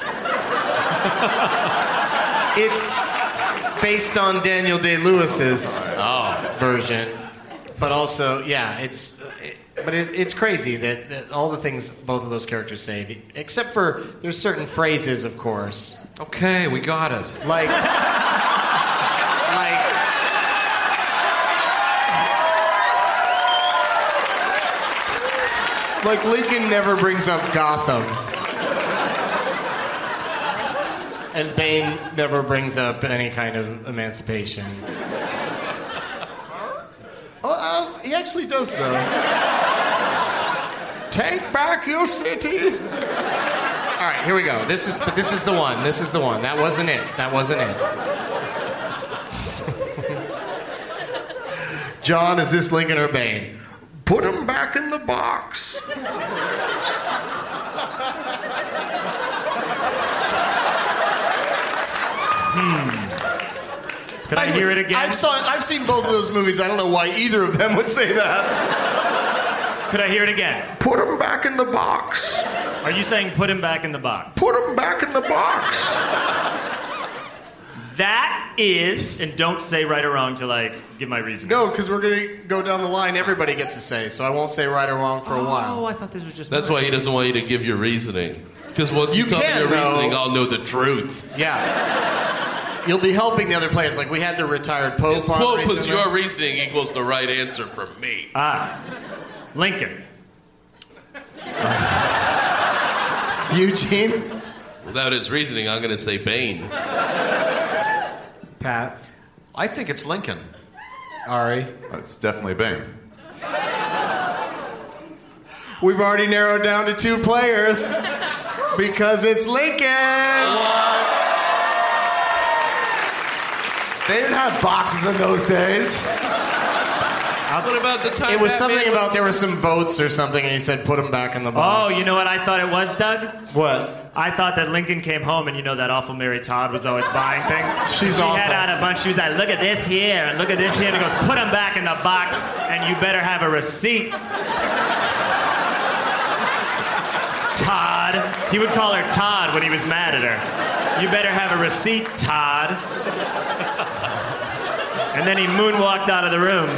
It's based on Daniel Day-Lewis's version, but also, yeah, it's crazy that all the things both of those characters say, except for there's certain phrases, of course. Okay, we got it. Like Lincoln never brings up Gotham. And Bane never brings up any kind of emancipation. He actually does, though. Take back your city. All right, here we go. This is the one. That wasn't it. John, is this Lincoln or Bane? Put him back in the box. Could I hear it again? I've seen both of those movies. I don't know why either of them would say that. Could I hear it again? Put him back in the box. Are you saying put him back in the box? Put him back in the box. That is, and don't say right or wrong till I give my reason. No, because we're going to go down the line. Everybody gets to say, so I won't say right or wrong for a while. Oh, I thought this was just... That's why he doesn't want you to give your reasoning. Because once you tell me your reasoning, I'll know the truth. Yeah. You'll be helping the other players. Like we had the retired Pope Yes, on Pope recently. was your reasoning equals the right answer from me. Lincoln. Eugene? Without his reasoning, I'm going to say Bane. Pat? I think it's Lincoln. Ari? It's definitely Bane. We've already narrowed down to two players because it's Lincoln. They didn't have boxes in those days. What about the time? It was Batman something about there were some votes or something, and he said put them back in the Oh, box. you know what I thought it was, Doug? What? I thought that Lincoln came home, and you know that awful Mary Todd was always buying things? She's she awful. had out a bunch. She was like, look at this here, and look at this here. And he goes, put them back in the box, and you better have a receipt. Todd. He would call her Todd when he was mad at her. You better have a receipt, Todd. And then he moonwalked out of the room.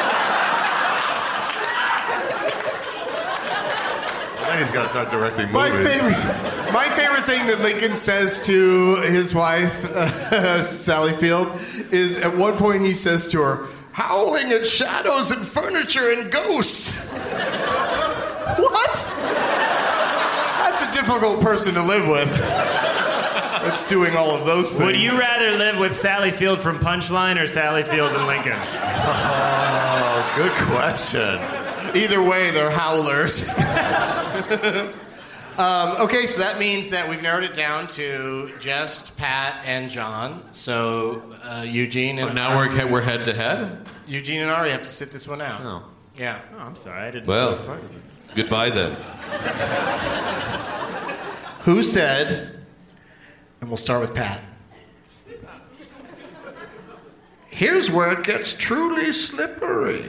Then he's got to start directing My movies. favorite thing that Lincoln says to his wife, Sally Field, is at one point he says to her, howling at shadows and furniture and ghosts. What? a difficult person to live with. It's doing all of those things. Would you rather live with Sally Field from Punchline or Sally Field in Lincoln? Oh, good question. Either way, they're howlers. Okay, so that means that we've narrowed it down to just Pat and John. So Eugene and now we're head to head. Eugene and Ari have to sit this one out. Oh. Yeah. Oh, I'm sorry, I didn't. Well, know that was part of it. goodbye then. Who said? And we'll start with Pat. Here's where it gets truly slippery.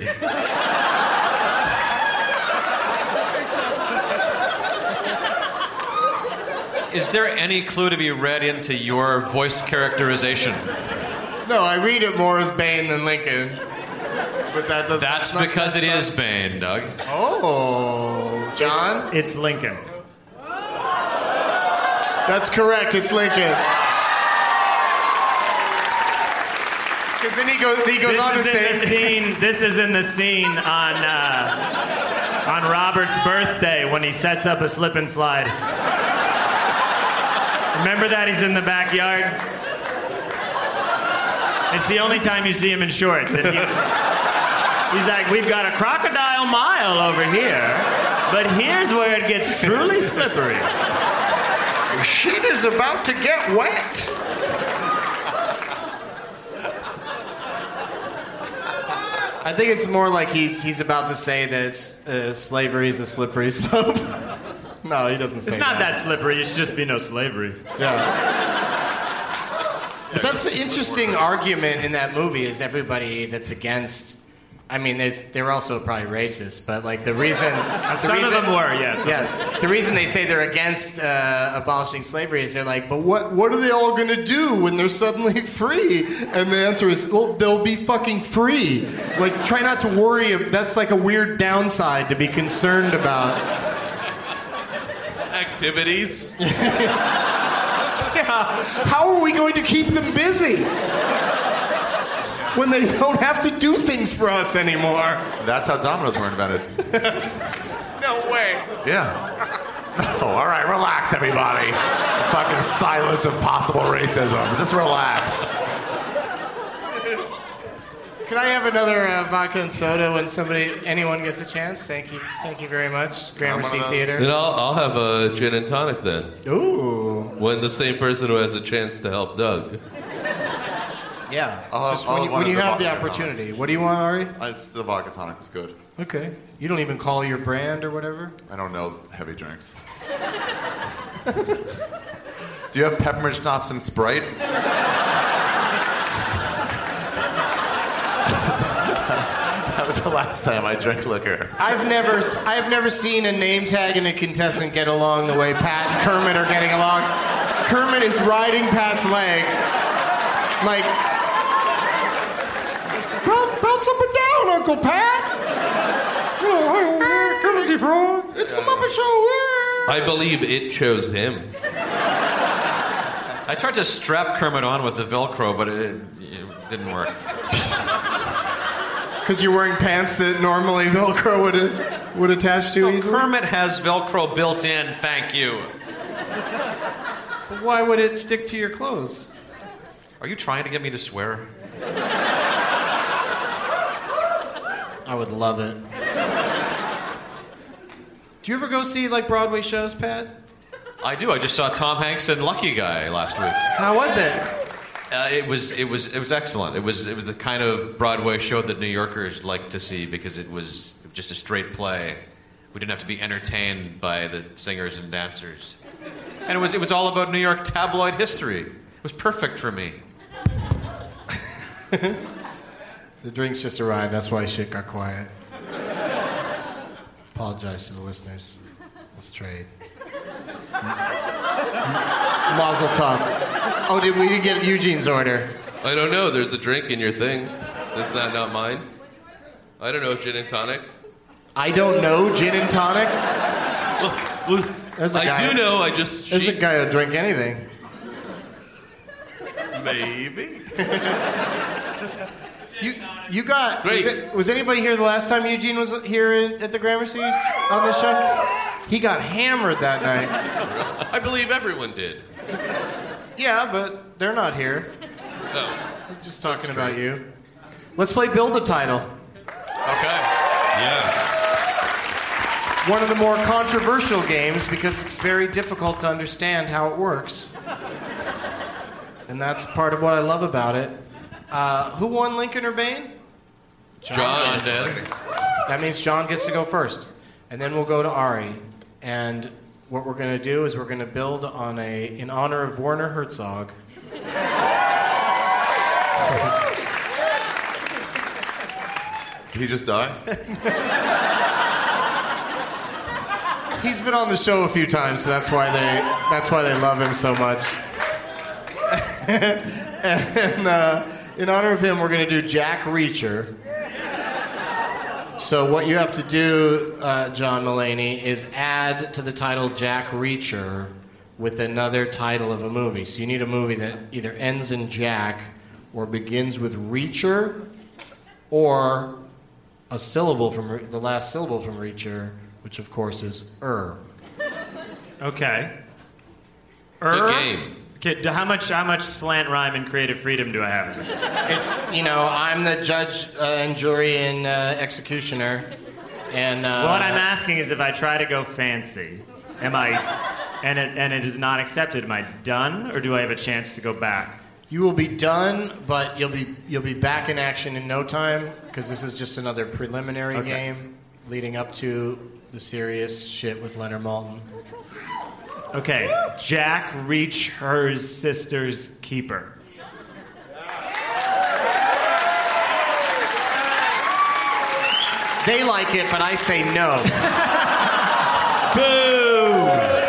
Is there any clue to be read into your voice characterization? No, I read it more as Bane than Lincoln. But that doesn't. That's because it is Bane, Doug. Oh, John? It's Lincoln. That's correct. It's Lincoln. Because then he goes on to say. This is in the scene on Robert's birthday when he sets up a slip and slide. Remember that? He's in the backyard. It's the only time you see him in shorts, and he's like, "We've got a crocodile mile over here, but here's where it gets truly slippery. Shit is about to get wet." I think it's more like he's about to say that slavery is a slippery slope. No, he doesn't say It's not that slippery. It should just be no slavery." Yeah. But that's the interesting argument in that movie is everybody that's against. I mean, they're also probably racist, but like the reason. Some of them were, yes. Yes. The reason they say they're against abolishing slavery is they're like, but what are they all going to do when they're suddenly free? And the answer is, well, they'll be fucking free. Like, try not to worry. That's like a weird downside to be concerned about. Activities. Yeah. How are we going to keep them busy when they don't have to do things for us anymore? That's how dominoes were invented. No way. Yeah. Oh, all right, relax, everybody. Fucking silence of possible racism. Just relax. Could I have another vodka and soda when anyone gets a chance? Thank you very much, Gramercy Theater. Then I'll have a gin and tonic then. Ooh. When the same person who has a chance to help Doug. Yeah. I'll Just have when you have the vodka opportunity. What do you want, Ari? It's the vodka tonic is good. Okay. You don't even call your brand or whatever? I don't know heavy drinks. Do you have peppermint schnapps and Sprite? That was the last time I drank liquor. I've never seen a name tag and a contestant get along the way Pat and Kermit are getting along. Kermit is riding Pat's leg. Like, bounce up and down, Uncle Pat. It's the Muppet Show. I believe it chose him. I tried to strap Kermit on with the Velcro, but it didn't work. Because you're wearing pants that normally Velcro would attach to easily? Kermit has Velcro built in, thank you. Why would it stick to your clothes? Are you trying to get me to swear? I would love it. Do you ever go see like Broadway shows, Pat? I do. I just saw Tom Hanks and Lucky Guy last week. How was it? It was excellent. It was the kind of Broadway show that New Yorkers like to see because it was just a straight play. We didn't have to be entertained by the singers and dancers, and it was all about New York tabloid history. It was perfect for me. The drinks just arrived. That's why shit got quiet. Apologize to the listeners. Let's trade. Mazel tov. Oh, we didn't get Eugene's order. I don't know. There's a drink in your thing. That's not mine. I don't know. Gin and tonic. I don't know gin and tonic. There's a guy, I do know. I just. There's a guy who'll drink anything. Maybe. You got. Great. Was anybody here the last time Eugene was here at the Gramercy on this show? He got hammered that night. I believe everyone did. Yeah, but they're not here. No. We're just talking about you. Let's play Build a Title. Okay. Yeah. One of the more controversial games because it's very difficult to understand how it works. And that's part of what I love about it. Who won Lincoln or Bane? John did. That means John gets to go first. And then we'll go to Ari. And what we're going to do is we're going to build on in honor of Werner Herzog. Did he just die? He's been on the show a few times, so that's why they love him so much. And in honor of him, we're going to do Jack Reacher. So what you have to do, John Mulaney, is add to the title Jack Reacher with another title of a movie. So you need a movie that either ends in Jack or begins with Reacher or a syllable from the last syllable from Reacher, which of course is Okay. Good game. Okay, how much slant rhyme and creative freedom do I have in this? It's, I'm the judge and jury and executioner. And what I'm asking is if I try to go fancy, and it is not accepted, am I done, or do I have a chance to go back? You will be done, but you'll be back in action in no time because this is just another preliminary game leading up to the serious shit with Leonard Maltin. Okay, Jack Reacher's sister's keeper. They like it, but I say no. Boo!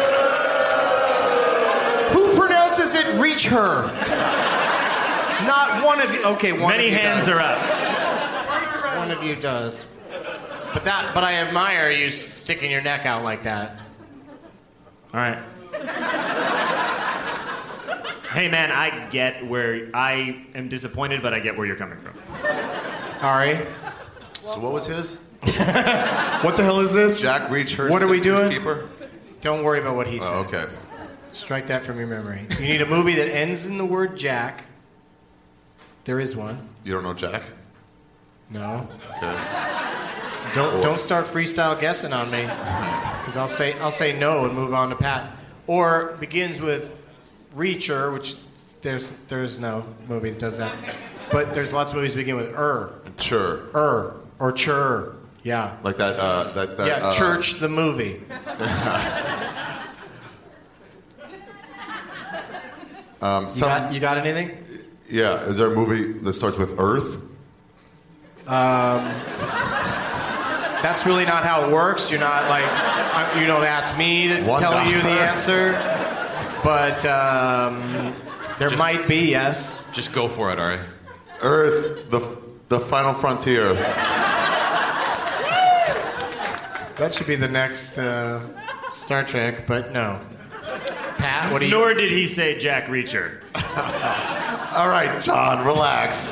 Who pronounces it reach her? Not one of you. Okay, one Many of you hands does. are up. One of you does. But I admire you sticking your neck out like that. All right. Hey, man, I get where I am disappointed, but I get where you're coming from. Ari? So what was his? What the hell is this? Jack Reacher. What are we Sister's doing? Keeper? Don't worry about what he said. Oh, okay. Strike that from your memory. You need a movie that ends in the word Jack. There is one. You don't know Jack? No. Okay. Don't start freestyle guessing on me, because I'll say no and move on to Pat. Or begins with Reacher, which there's no movie that does that, but there's lots of movies that begin with Sure. or chur. Yeah. Like that. Yeah. Church the movie. You got anything? Yeah. Is there a movie that starts with Earth? That's really not how it works. You're not you don't ask me to tell you the answer, but there might be, yes. Just go for it, Ari. Earth, the final frontier. That should be the next Star Trek, but no. Pat, what do you... Nor did he say Jack Reacher. All right, John, relax.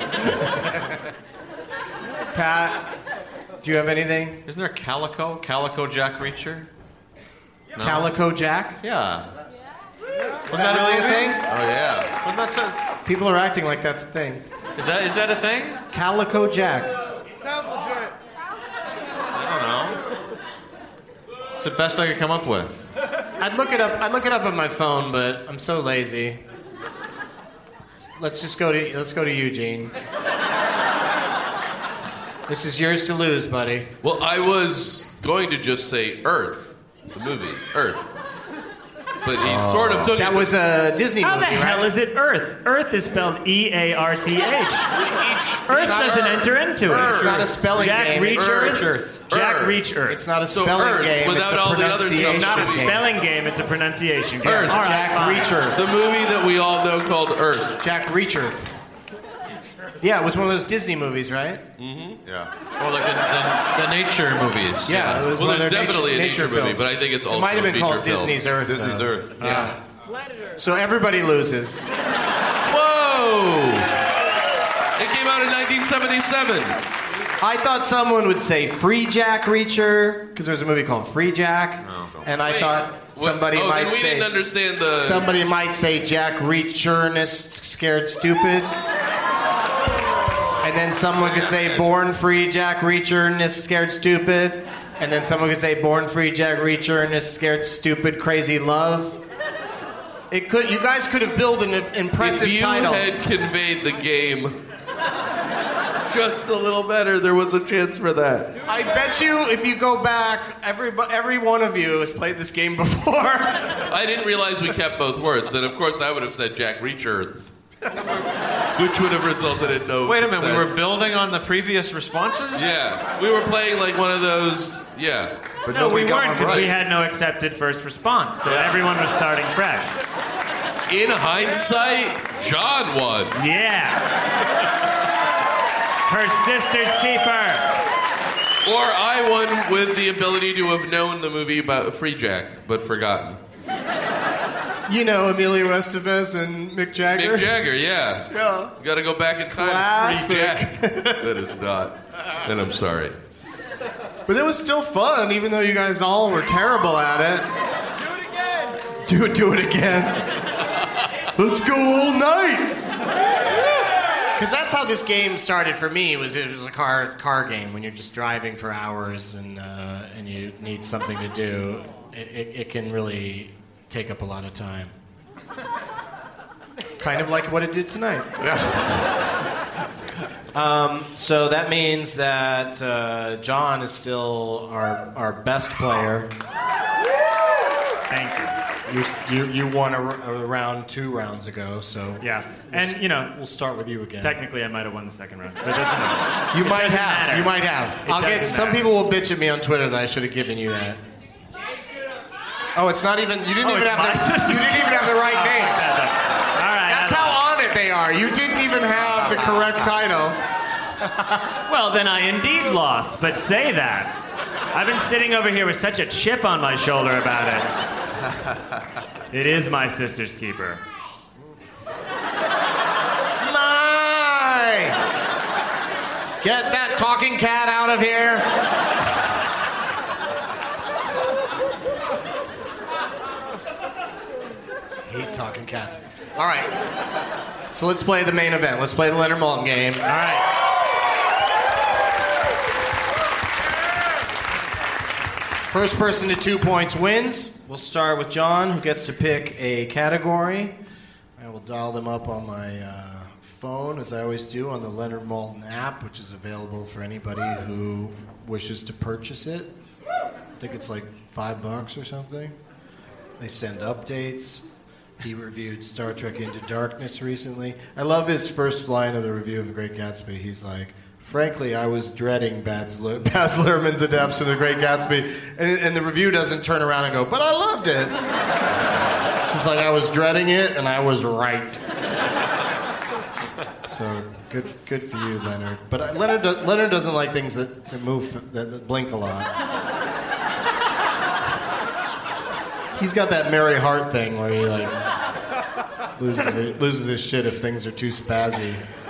Pat, do you have anything? Isn't there a Calico Jack Reacher? No? Calico Jack? Yeah. Was that really a thing? Oh, yeah. Wasn't that so? People are acting like that's a thing. Is that a thing? Calico Jack. Sounds legit. I don't know. It's the best I could come up with. I'd look it up on my phone, but I'm so lazy. Let's go to Eugene. This is yours to lose, buddy. Well, I was going to just say Earth, the movie, Earth. But he sort of took it. That was a Disney How movie, the hell is it Earth? Earth is spelled E-A-R-T-H. Earth doesn't enter into it. It's not a spelling Jack game. Reach Earth. Earth. Jack Reach Earth. It's not a So spelling Earth, game. without it's a all the other stuff. pronunciation It's not a game. spelling game, it's a pronunciation game. Earth. All right, Jack fine. Reach Earth. The movie that we all know called Earth. Jack Reach Earth. Yeah, it was one of those Disney movies, right? Yeah. Or like the nature movies. Yeah, it was Well, one of there's their definitely a nature movie, films. but I think it's also It might have a been called feature film. Disney's Earth. Disney's though. Earth. Yeah. So everybody loses. Whoa! It came out in 1977. I thought someone would say Free Jack Reacher, because there's a movie called Free Jack. And I thought somebody might then we say... didn't understand the... Somebody might say Jack Reachernist Scared Stupid. And then someone could say Born Free Jack Reachernist Scared Stupid. And then someone could say Born Free Jack Reachernist Scared Stupid Crazy Love. It could. You guys could have built an impressive title. If you had conveyed the game just a little better, there was a chance for that. I bet you if you go back, every one of you has played this game before. I didn't realize we kept both words. Then, of course, I would have said Jack Reacher, which would have resulted in no Wait a minute, we success. were building on the previous responses? Yeah, we were playing like one of those, yeah. But No, we nobody got weren't one because we right. had no accepted first response, so everyone was starting fresh. In hindsight, John won. Yeah. Her sister's keeper. Or I won with the ability to have known the movie about Free Jack, but forgotten. You know Emilio Estevez and Mick Jagger? Mick Jagger, yeah. Yeah. You gotta go back in time. Classic. Free Jack. That is not. And I'm sorry. But it was still fun, even though you guys all were terrible at it. Do it again. Do it again. Let's go all night. Because that's how this game started for me. It was a car game when you're just driving for hours and you need something to do. It can really take up a lot of time. Kind of like what it did tonight. So that means that John is still our best player. Thank you. You won a round 2 rounds ago, so Yeah. And, you know, we'll start with you again. technically I might have won the second round, but it doesn't matter. You might doesn't have. matter. You might have. It I'll get. doesn't Some matter. people will bitch at me on Twitter that I should have given you that. Oh, it's not even. You didn't even it's have my the. sister's You didn't even have the right name. All right. That's how on it they are. You didn't even have the correct title. Well, then I indeed lost, but say that. I've been sitting over here with such a chip on my shoulder about it. It is my sister's keeper. My! Get that talking cat out of here. Hate talking cats. All right. So let's play the main event. Let's play the Leonard Maltin game. All right. First person to 2 points wins. We'll start with John, who gets to pick a category. I will dial them up on my phone, as I always do, on the Leonard Maltin app, which is available for anybody who wishes to purchase it. I think it's like $5 or something. They send updates. He reviewed Star Trek Into Darkness recently. I love his first line of the review of The Great Gatsby. He's like, frankly, I was dreading Baz Luhrmann's adaptation of The Great Gatsby. And the review doesn't turn around and go, but I loved it. It's just like I was dreading it, and I was right. So good for you, Leonard. But Leonard doesn't like things that move, that blink a lot. He's got that Mary Hart thing where he like loses his shit if things are too spazzy.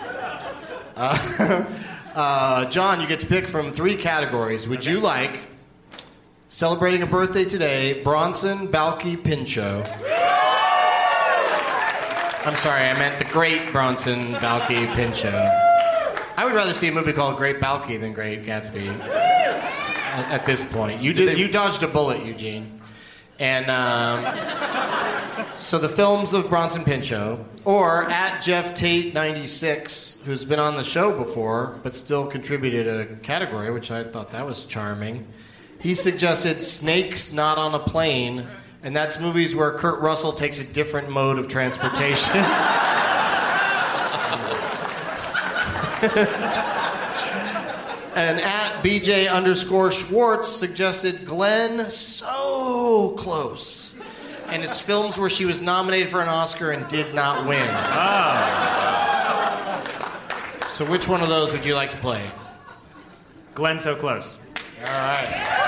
John, you get to pick from 3 categories. Would you like celebrating a birthday today, Bronson Balky Pinchot? I'm sorry, I meant the great Bronson Balky Pinchot. I would rather see a movie called Great Balky than Great Gatsby. At this point, you dodged a bullet, Eugene. And so the films of Bronson Pinchot, or at Jeff Tate 96, who's been on the show before but still contributed a category, which I thought that was charming. He suggested Snakes Not on a Plane, and that's movies where Kurt Russell takes a different mode of transportation. And at BJ_Schwartz suggested Glenn So Close. And it's films where she was nominated for an Oscar and did not win. Oh. So which one of those would you like to play? Glenn So Close. All right.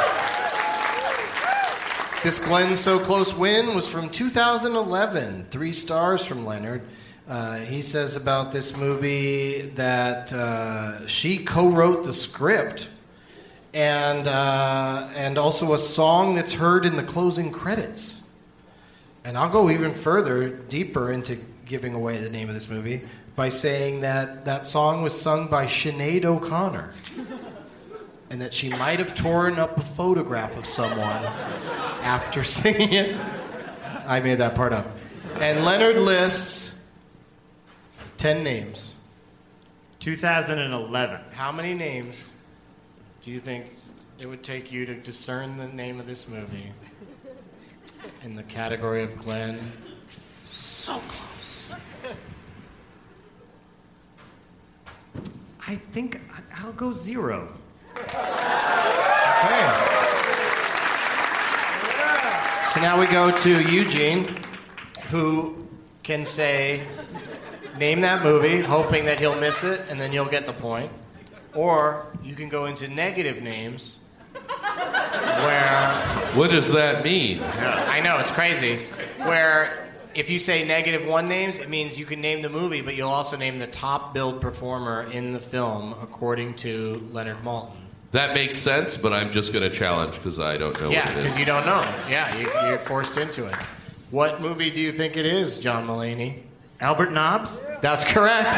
This Glenn So Close win was from 2011. 3 stars from Leonard. He says about this movie that she co-wrote the script and also a song that's heard in the closing credits. And I'll go even further, deeper into giving away the name of this movie by saying that that song was sung by Sinead O'Connor and that she might have torn up a photograph of someone after singing it. I made that part up. And Leonard lists 10 names. 2011. How many names do you think it would take you to discern the name of this movie in the category of Glenn? So close. I think I'll go 0. Okay. So now we go to Eugene, who can say, name that movie, hoping that he'll miss it, and then you'll get the point. Or you can go into negative names, where... What does that mean? I know, it's crazy. Where if you say -1 names, it means you can name the movie, but you'll also name the top billed performer in the film, according to Leonard Maltin. That makes sense, but I'm just going to challenge because I don't know what Yeah, it because is. you don't know. Yeah, you're forced into it. What movie do you think it is, John Mulaney? Albert Nobbs? That's correct.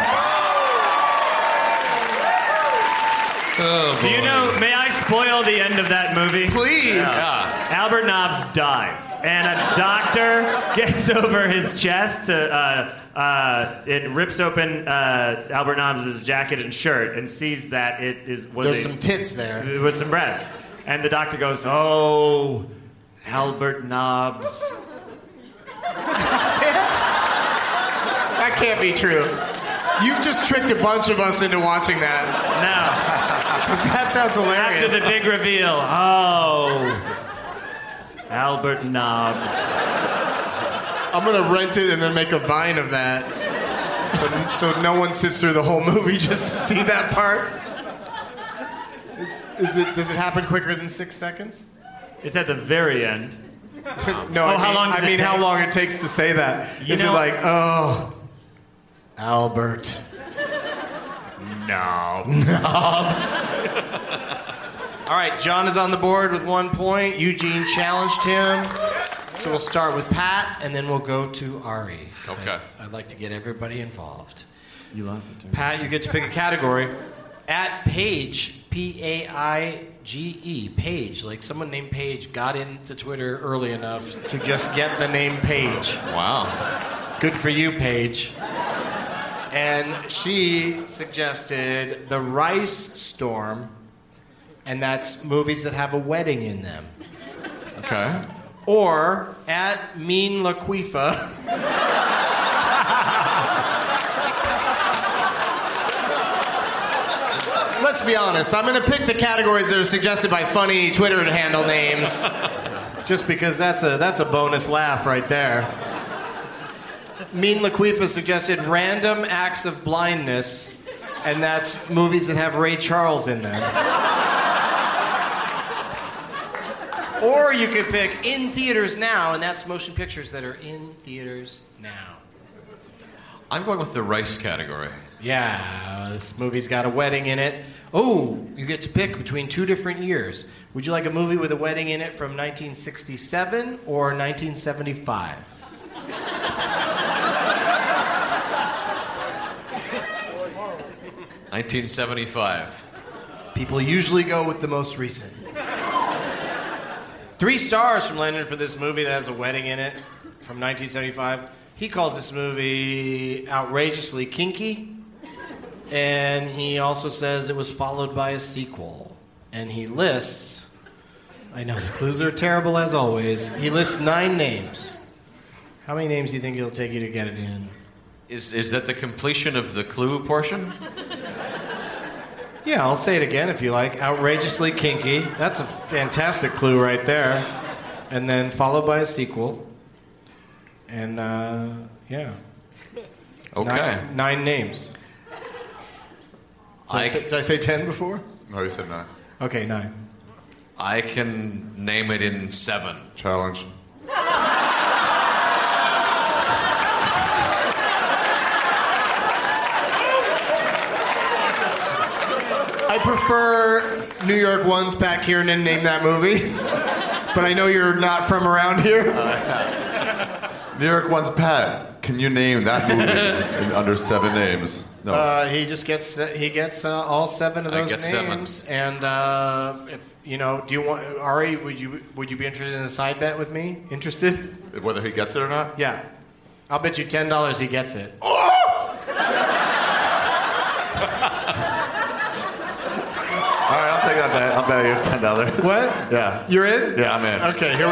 Oh, Do you know, may I spoil the end of that movie? Please. Yeah. Albert Nobbs dies, and a doctor gets over his chest it rips open Albert Nobbs' jacket and shirt and sees that There's some tits there. With some breasts. And the doctor goes, "Oh, Albert Nobbs." That can't be true. You've just tricked a bunch of us into watching that. No. That sounds hilarious. After the big reveal, oh, Albert Nobbs. I'm gonna rent it and then make a Vine of that, so no one sits through the whole movie just to see that part. Does it happen quicker than 6 seconds? It's at the very end. No, how long does it take? how long it takes to say that. Is it like, oh, Albert Nobbs? All right, John is on the board with 1 point. Eugene challenged him. So we'll start with Pat, and then we'll go to Ari. Okay. I'd like to get everybody involved. You lost it, too. Pat, you get to pick a category. At Paige, Paige, Paige, like someone named Paige got into Twitter early enough to just get the name Paige. Wow. Good for you, Paige. And she suggested The Rice Storm, and that's movies that have a wedding in them. Okay. Or at Mean Laquifa. Let's be honest, I'm going to pick the categories that are suggested by funny Twitter handle names, just because that's a bonus laugh right there. Mean Laquifa suggested Random Acts of Blindness, and that's movies that have Ray Charles in them. Or you could pick In Theaters Now, and that's motion pictures that are in theaters now. I'm going with the Rice category. Yeah, this movie's got a wedding in it. Oh, you get to pick between 2 different years. Would you like a movie with a wedding in it from 1967 or 1975? 1975. People usually go with the most recent. 3 stars from Leonard for this movie that has a wedding in it from 1975. He calls this movie outrageously kinky. And he also says it was followed by a sequel. And he lists, I know the clues are terrible as always, he lists 9 names. How many names do you think it'll take you to get it in? Is that the completion of the clue portion? Yeah, I'll say it again if you like. Outrageously kinky. That's a fantastic clue right there. And then followed by a sequel. And, yeah. Okay. 9 names. Did I say 10 before? No, you said 9. Okay, 9. I can name it in 7. Challenge. I prefer New York One's Pat Kiernan named that movie. But I know you're not from around here. New York One's Pat. Can you name that movie in under 7 names? No. He just gets all 7 of those names. 7. And if do you want Ari? Would you be interested in a side bet with me? Interested? Whether he gets it or not? Yeah, I'll bet you $10 he gets it. All right, I'll take that bet. I'll bet you $10. What? Yeah. You're in? Yeah, I'm in. Okay, here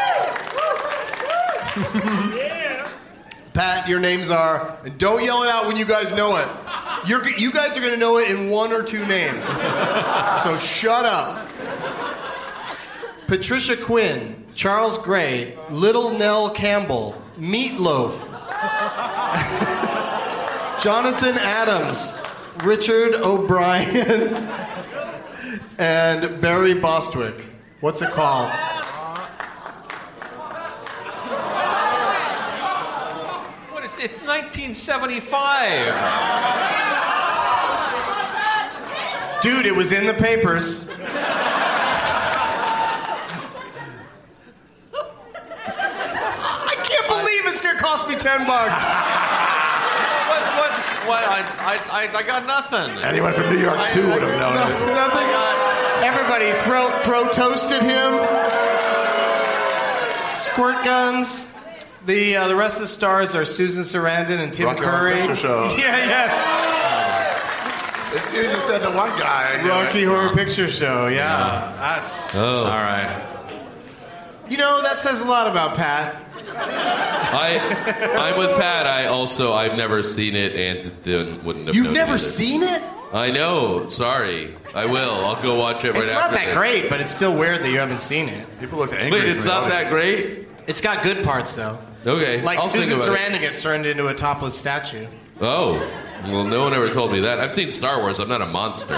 we go. Pat, your names are, and don't yell it out when you guys know it. You guys are going to know it in 1 or 2 names. So shut up. Patricia Quinn, Charles Gray, Little Nell Campbell, Meatloaf, Jonathan Adams, Richard O'Brien, and Barry Bostwick. What's it called? What is it's 1975. Dude, it was in the papers. I can't believe it's gonna cost me $10. What? I got nothing. Anyone from New York too would have known it. Nothing. Everybody throw toast at him. Squirt guns. The rest of the stars are Susan Sarandon and Tim Rocky Curry. Horror Picture Show. Yeah. As soon as you said the one guy. Rocky Horror Picture Show. Yeah. That's. Oh. All right. That says a lot about Pat. I'm with Pat. I've never seen it and wouldn't have. You've known never either. seen it? I know. Sorry. I will. I'll go watch it right It's after not that this. great, but it's still weird that you haven't seen it. People look angry. Wait, it's not that great? It's got good parts though. Okay. Like I'll Susan think about Sarandon gets turned into a topless statue. Oh. Well, no one ever told me that. I've seen Star Wars. I'm not a monster.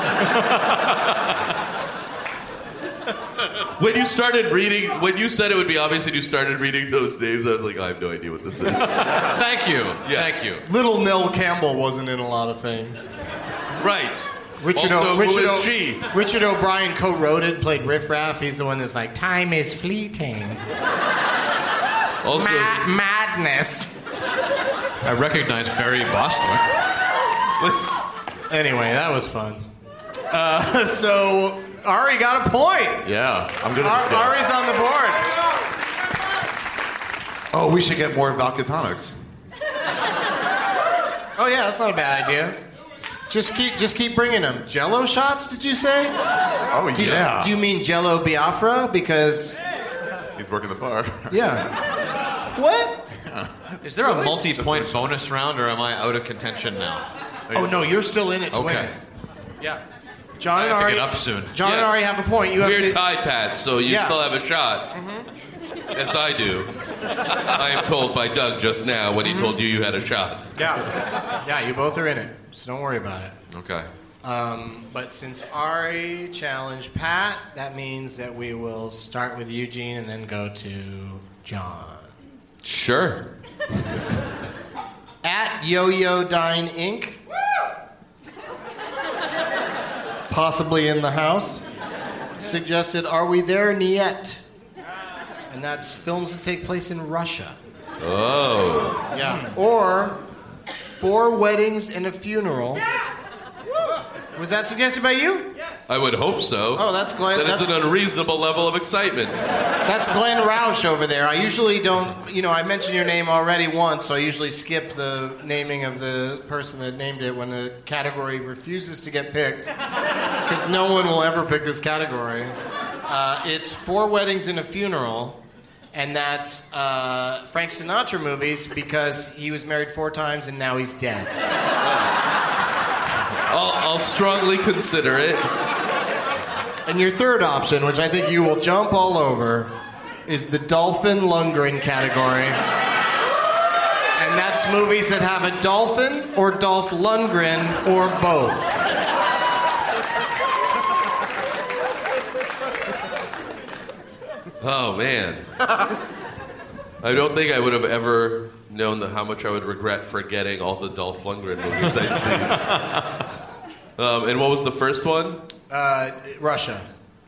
When you started reading, when you said it would be obvious and you started reading those names, I was like, I have no idea what this is. Thank you. Yeah. Thank you. Little Nell Campbell wasn't in a lot of things. Right. Richard who is she? Richard O'Brien co-wrote it, played Riff Raff. He's the one that's like, time is fleeting. Also, Madness. I recognize Barry Bostwick. Anyway, that was fun. So, Ari got a point. Yeah, I'm good at this game. Ari's on the board. Oh, we should get more Valkatonics. Oh yeah, that's not a bad idea. Just keep bringing them. Jello shots, did you say? Oh, yeah. Do you mean Jello Biafra? Because... He's working the bar. Yeah. What? Is there a multi-point bonus round, or am I out of contention now? Oh, no, you're still in it to win Okay. it. Yeah. John I and have to Ari... get up soon. John and Ari have a point. You have we're to... tied, Pat, so you Yeah. still have a shot. Yes, I do. I am told by Doug just now when he told you had a shot. Yeah. Yeah, you both are in it, so don't worry about it. Okay. But since Ari challenged Pat, that means that we will start with Eugene and then go to John. Sure. At Yo-Yo Dine Inc., possibly in the house, suggested, are we there yet? And that's films that take place in Russia. Oh. Yeah. Or 4 Weddings and a Funeral. Was that suggested by you? I would hope so. Oh, that's Glenn. That is an unreasonable level of excitement. That's Glenn Roush over there. I usually don't, I mentioned your name already once, so I usually skip the naming of the person that named it when the category refuses to get picked, because no one will ever pick this category. It's 4 Weddings and a Funeral, and that's Frank Sinatra movies because he was married 4 times and now he's dead. I'll strongly consider it. And your third option, which I think you will jump all over, is the Dolphin Lundgren category. And that's movies that have a dolphin or Dolph Lundgren or both. Oh, man. I don't think I would have ever known how much I would regret forgetting all the Dolph Lundgren movies I'd seen. And what was the first one? Russia.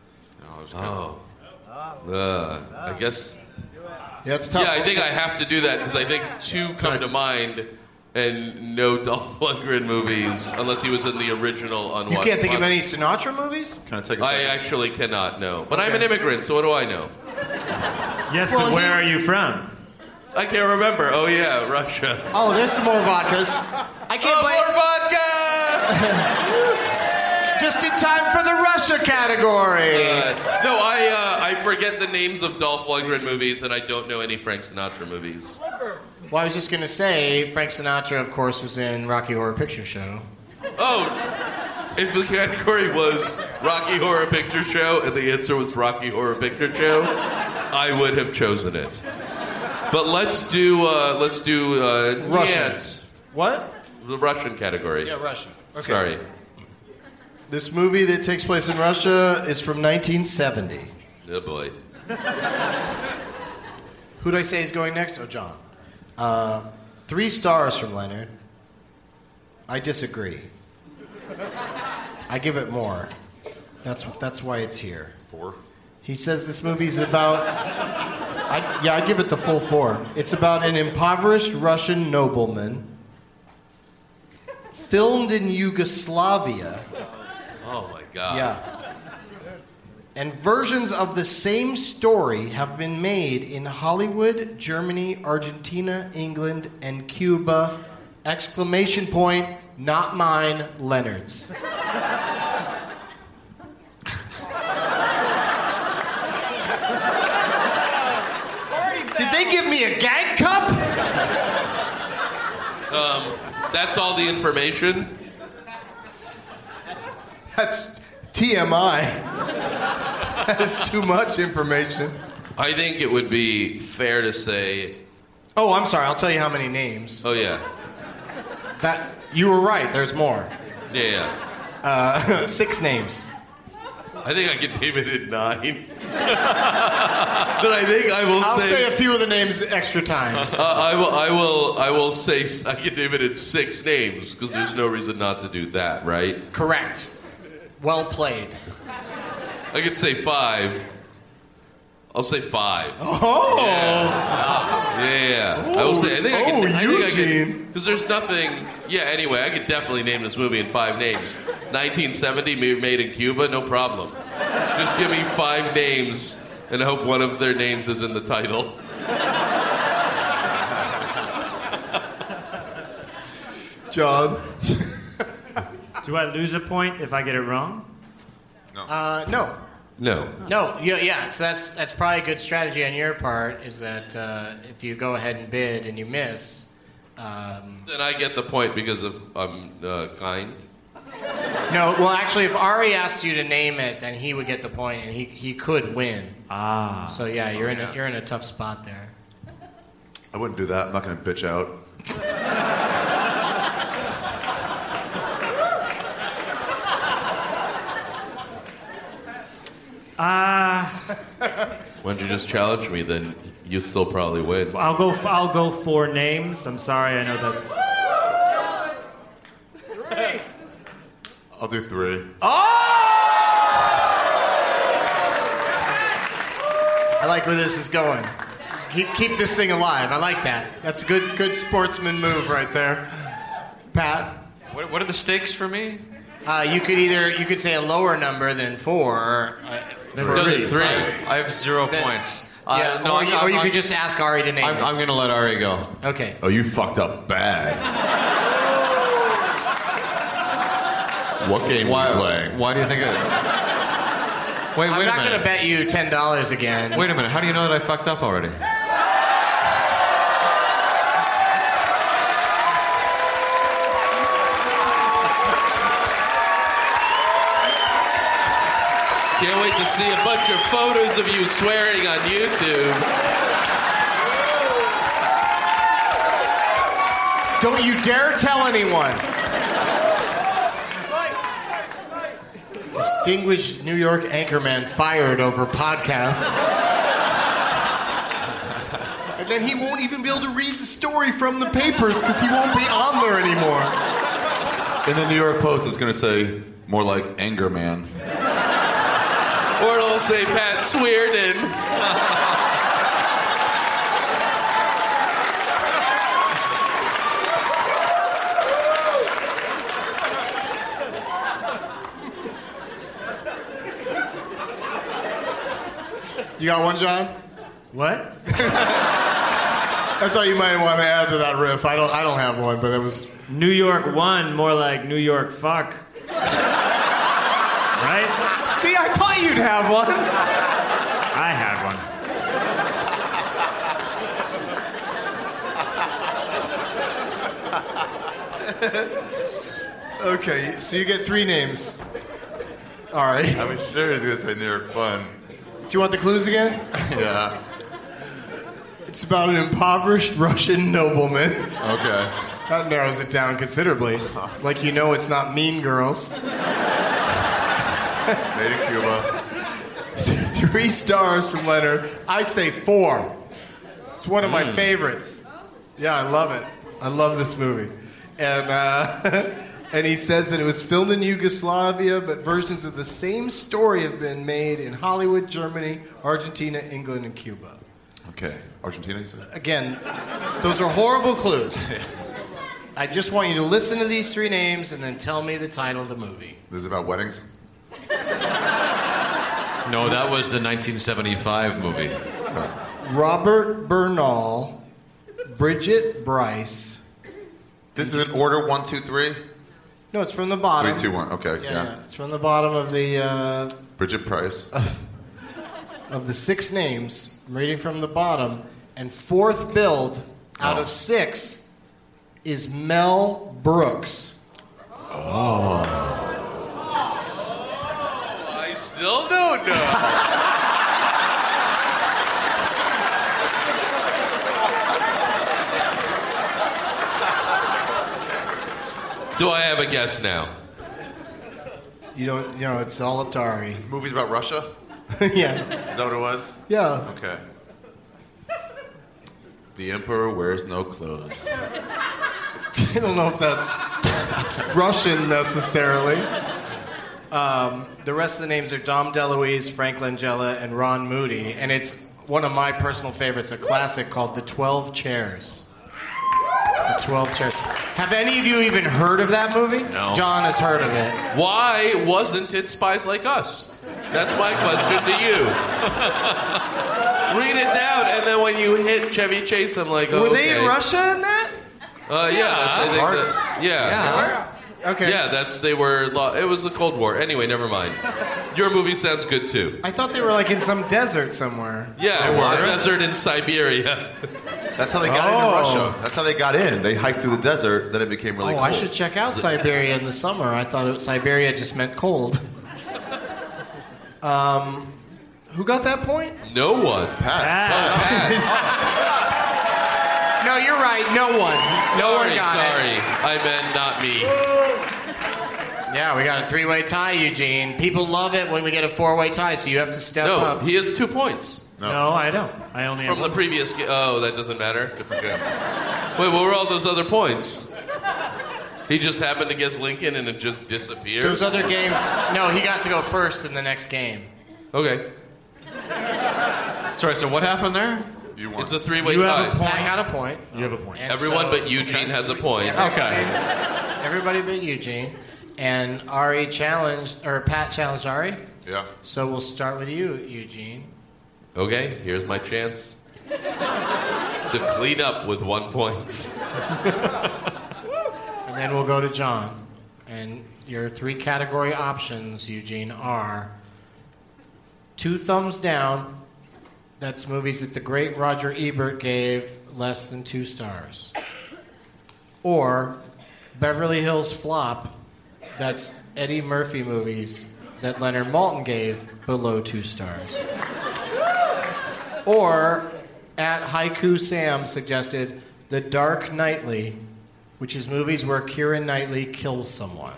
I guess. Yeah, it's tough. Yeah, I think I have to do that because I think two come to mind, and no Dolph Lundgren movies unless he was in the original Unwatched. You can't think of any Sinatra movies? Can I take a I second? actually cannot. No, but I'm an immigrant, so what do I know? Yes, but where are you from? I can't remember. Oh yeah, Russia. Oh, there's some more vodkas. I can't More vodka. Just in time for the Russia category. No, I forget the names of Dolph Lundgren movies, and I don't know any Frank Sinatra movies. Well, I was just going to say, Frank Sinatra, of course, was in Rocky Horror Picture Show. Oh, if the category was Rocky Horror Picture Show and the answer was Rocky Horror Picture Show, I would have chosen it. But let's do Russian. What? The Russian category. Yeah, Russian. Okay. Sorry. This movie that takes place in Russia is from 1970. Oh boy. Who'd I say is going next? Oh, John. 3 stars from Leonard. I disagree. I give it more. That's why it's here. 4. He says this movie's about... I give it the full 4. It's about an impoverished Russian nobleman filmed in Yugoslavia. Oh my God. Yeah. And versions of the same story have been made in Hollywood, Germany, Argentina, England, and Cuba. ! Not mine, Leonard's. Did they give me a gag cup? That's all the information. That's TMI. That is too much information. I think it would be fair to say. Oh, I'm sorry. I'll tell you how many names. Oh yeah. That you were right. There's more. Yeah. 6 names. I think I can name it at 9. But I think I'll say a few of the names extra times. I will say I can name it in 6 names because there's no reason not to do that, right? Correct. Well played. I could say 5. I'll say 5. Oh. Yeah. I will say. I think I can. Eugene. Because there's nothing. Yeah. Anyway, I could definitely name this movie in 5 names. 1970, made in Cuba, no problem. Just give me 5 names, and I hope one of their names is in the title. John. Do I lose a point if I get it wrong? No. No. No. Yeah. So that's probably a good strategy on your part. Is that if you go ahead and bid and you miss. Then I get the point because I'm kind. No. Well, actually, if Ari asked you to name it, then he would get the point, and he could win. Ah. So yeah, you're in a tough spot there. I wouldn't do that. I'm not going to bitch out. Why don't you just challenge me? Then you still probably win. I'll go 4 names. I'm sorry. I know that's. I'll do 3. I like where this is going. Keep this thing alive. I like that. That's a good sportsman move right there. Pat? What are the stakes for me? You could say a lower number than 4. Or 3. I have 0 points. Or you could just ask Ari to name it. I'm going to let Ari go. Okay. Oh, you fucked up bad. What game are you playing? Why do you think it... Wait I'm a not minute. going to bet you $10 again. Wait a minute. How do you know that I fucked up already? Can't wait to see a bunch of photos of you swearing on YouTube. Don't you dare tell anyone. Distinguished New York anchorman fired over podcast. And then he won't even be able to read the story from the papers because he won't be on there anymore. In the New York Post, it's going to say more like Anger Man. Or it'll say Pat Swearden. You got one, John? What? I thought you might want to add to that riff. I don't have one, but it was New York 1, more like New York fuck. Right? See, I thought you'd have one. I had one. Okay, so you get 3 names. All right. I'm sure he's going to say New York Fun. Do you want the clues again? Yeah. It's about an impoverished Russian nobleman. Okay. That narrows it down considerably. Like, you know, it's not Mean Girls. Made in Cuba. 3 stars from Leonard. I say 4. It's one of my favorites. Yeah, I love it. I love this movie. And and he says that it was filmed in Yugoslavia, but versions of the same story have been made in Hollywood, Germany, Argentina, England, and Cuba. Okay. Argentina, you said? Again, those are horrible clues. I just want you to listen to these 3 names and then tell me the title of the movie. This is about weddings? No, that was the 1975 movie. Robert Bernal, Bridget Bryce. This is in order 1, 2, 3? No, it's from the bottom. 3, 2, 1. Okay, yeah. It's from the bottom of the Bridget Price. of the 6 names. I'm reading from the bottom, and 4th build out of 6 is Mel Brooks. I still don't know. Do I have a guess now? You don't, it's all up to Ari. This movie's about Russia? Yeah. Is that what it was? Yeah. Okay. The Emperor wears no clothes. I don't know if that's Russian necessarily. The rest of the names are Dom DeLuise, Frank Langella, and Ron Moody. And it's one of my personal favorites, a classic called The 12 Chairs. The 12 Chairs. Have any of you even heard of that movie? No. John has heard of it. Why wasn't it Spies Like Us? That's my question to you. Read it down, and then when you hit Chevy Chase, I'm like, oh, Were they okay. in Russia in that? Yeah. Okay. Yeah, they were. It was the Cold War. Anyway, never mind. Your movie sounds good too. I thought they were like in some desert somewhere. Yeah, a desert in Siberia. That's how they got into Russia. That's how they got in. They hiked through the desert, then it became really cold. I should check out Siberia in the summer. I thought Siberia just meant cold. Who got that point? No one. Pat. No, you're right. No one. No one got Sorry, I meant not me. it. Yeah, we got a 3-way tie, Eugene. People love it when we get a 4-way tie, so you have to step up. No, he has 2 points. No, I don't. I only have From the one. previous game. Oh, that doesn't matter? Different game. Wait, what were all those other points? He just happened to guess Lincoln and it just disappeared? Those other games. No, he got to go first in the next game. Okay. Sorry, so what happened there? You won. It's a 3-way You tie. have a point. Pat got a point. You have a point. And Everyone so- but Eugene has a point. Okay. Everybody but Eugene. And Ari challenged, or Pat challenged Ari. Yeah. So we'll start with you, Eugene. Okay, here's my chance to clean up with 1 point. And then we'll go to John. And your 3 category options, Eugene, are 2 thumbs down. That's movies that the great Roger Ebert gave less than 2 stars. Or Beverly Hills Flop. That's Eddie Murphy movies that Leonard Maltin gave below 2 stars. Or, at Haiku Sam suggested, The Dark Knightly, which is movies where Keira Knightley kills someone.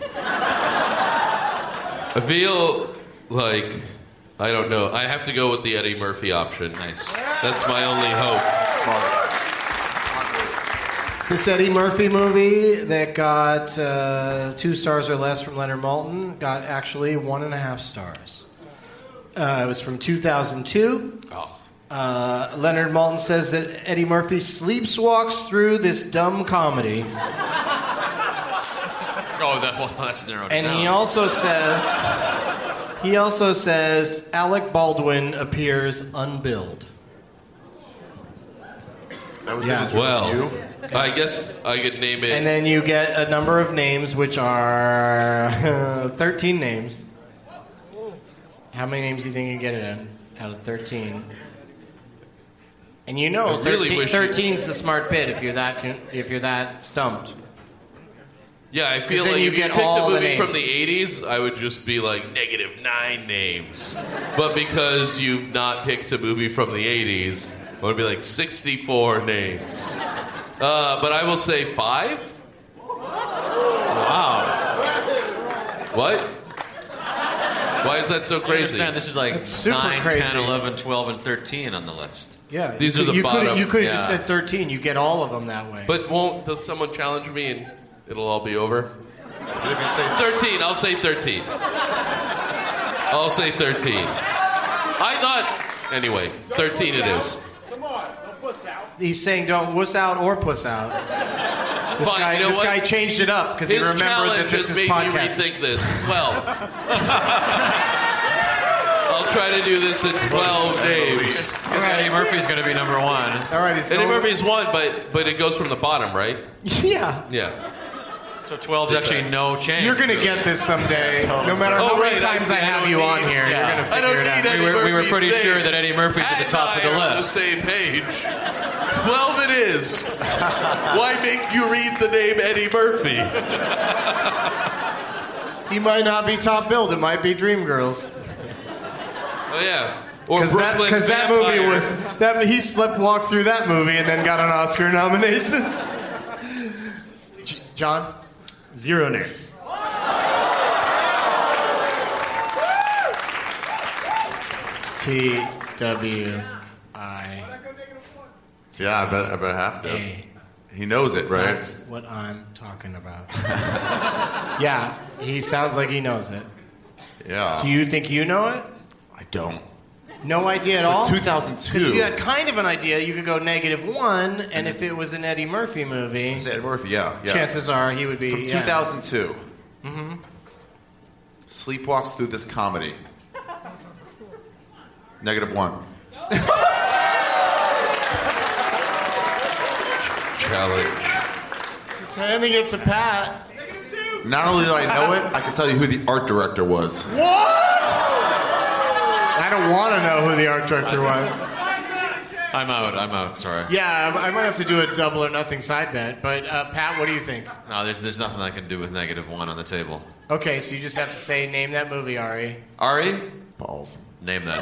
I feel like, I don't know, I have to go with the Eddie Murphy option. Nice. That's my only hope. This Eddie Murphy movie that got 2 stars or less from Leonard Maltin got actually 1.5 stars. It was from 2002. Leonard Maltin says that Eddie Murphy sleepwalks through this dumb comedy. That's narrowed And down. he also says Alec Baldwin appears unbilled. That was Yeah. his Well, review. I guess I could name it. And then you get a number of names, which are 13 names. How many names do you think you get it out of 13? And you know, I really 13's wish the smart bit if you're that stumped. Yeah, I feel 'Cause then like you if you get picked all a the movie names. from the 80s, I would just be like -9 names. But because you've not picked a movie from the 80s, I would be like 64 names. But I will say 5? Wow. What? Why is that so I crazy? understand this is like That's super 9, crazy. 10, 11, 12, and 13 on the list. Yeah, These are the bottom. You could have just Yeah. said 13. You get all of them that way. But does someone challenge me and it'll all be over? What if you say 13. I'll say 13. I'll say 13. I thought. Anyway, 13 it is. He's saying don't wuss out or puss out. This Fine, you know this what? guy changed it up because he His remembered that challenge this has is made me podcast. rethink this. 12. I'll try to do this in 12 names. Because Eddie Murphy's going to be number 1. All right, he's Eddie going- Murphy's one, but it goes from the bottom, right? Yeah. Yeah. So 12 is actually no change. You're going to really. get this someday. No matter Oh, how many right, times I I have don't you on need- here, yeah. you're going to I don't figure it need out. Eddie We were Murphy's pretty name. sure that Eddie Murphy's at the top of the And I are on the list. same page. 12 it is. Why make you read the name Eddie Murphy? He might not be top billed. It might be Dreamgirls. Oh yeah. Or Because Brooklyn that movie Vampire. was he walked through that movie and then got an Oscar nomination. John? 0 names. TWI. Yeah, I better have to. He knows it, right? That's what I'm talking about. Yeah, he sounds like he knows it. Yeah. Do you think you know it? I don't. No idea at all? 2002. Because if you had kind of an idea, you could go -1, and if it was an Eddie Murphy movie, It's Ed Murphy, yeah. chances are he would be... From yeah. 2002. Mm-hmm. Sleepwalks through this comedy. -1. Challenge. Just handing it to Pat. Not only do I know it, I can tell you who the art director was. What? I don't want to know who the art director was. I'm out. Sorry. Yeah, I might have to do a double or nothing side bet. But Pat, what do you think? No, there's nothing I can do with -1 on the table. Okay, so you just have to say, name that movie, Ari. Ari? Balls. Name that.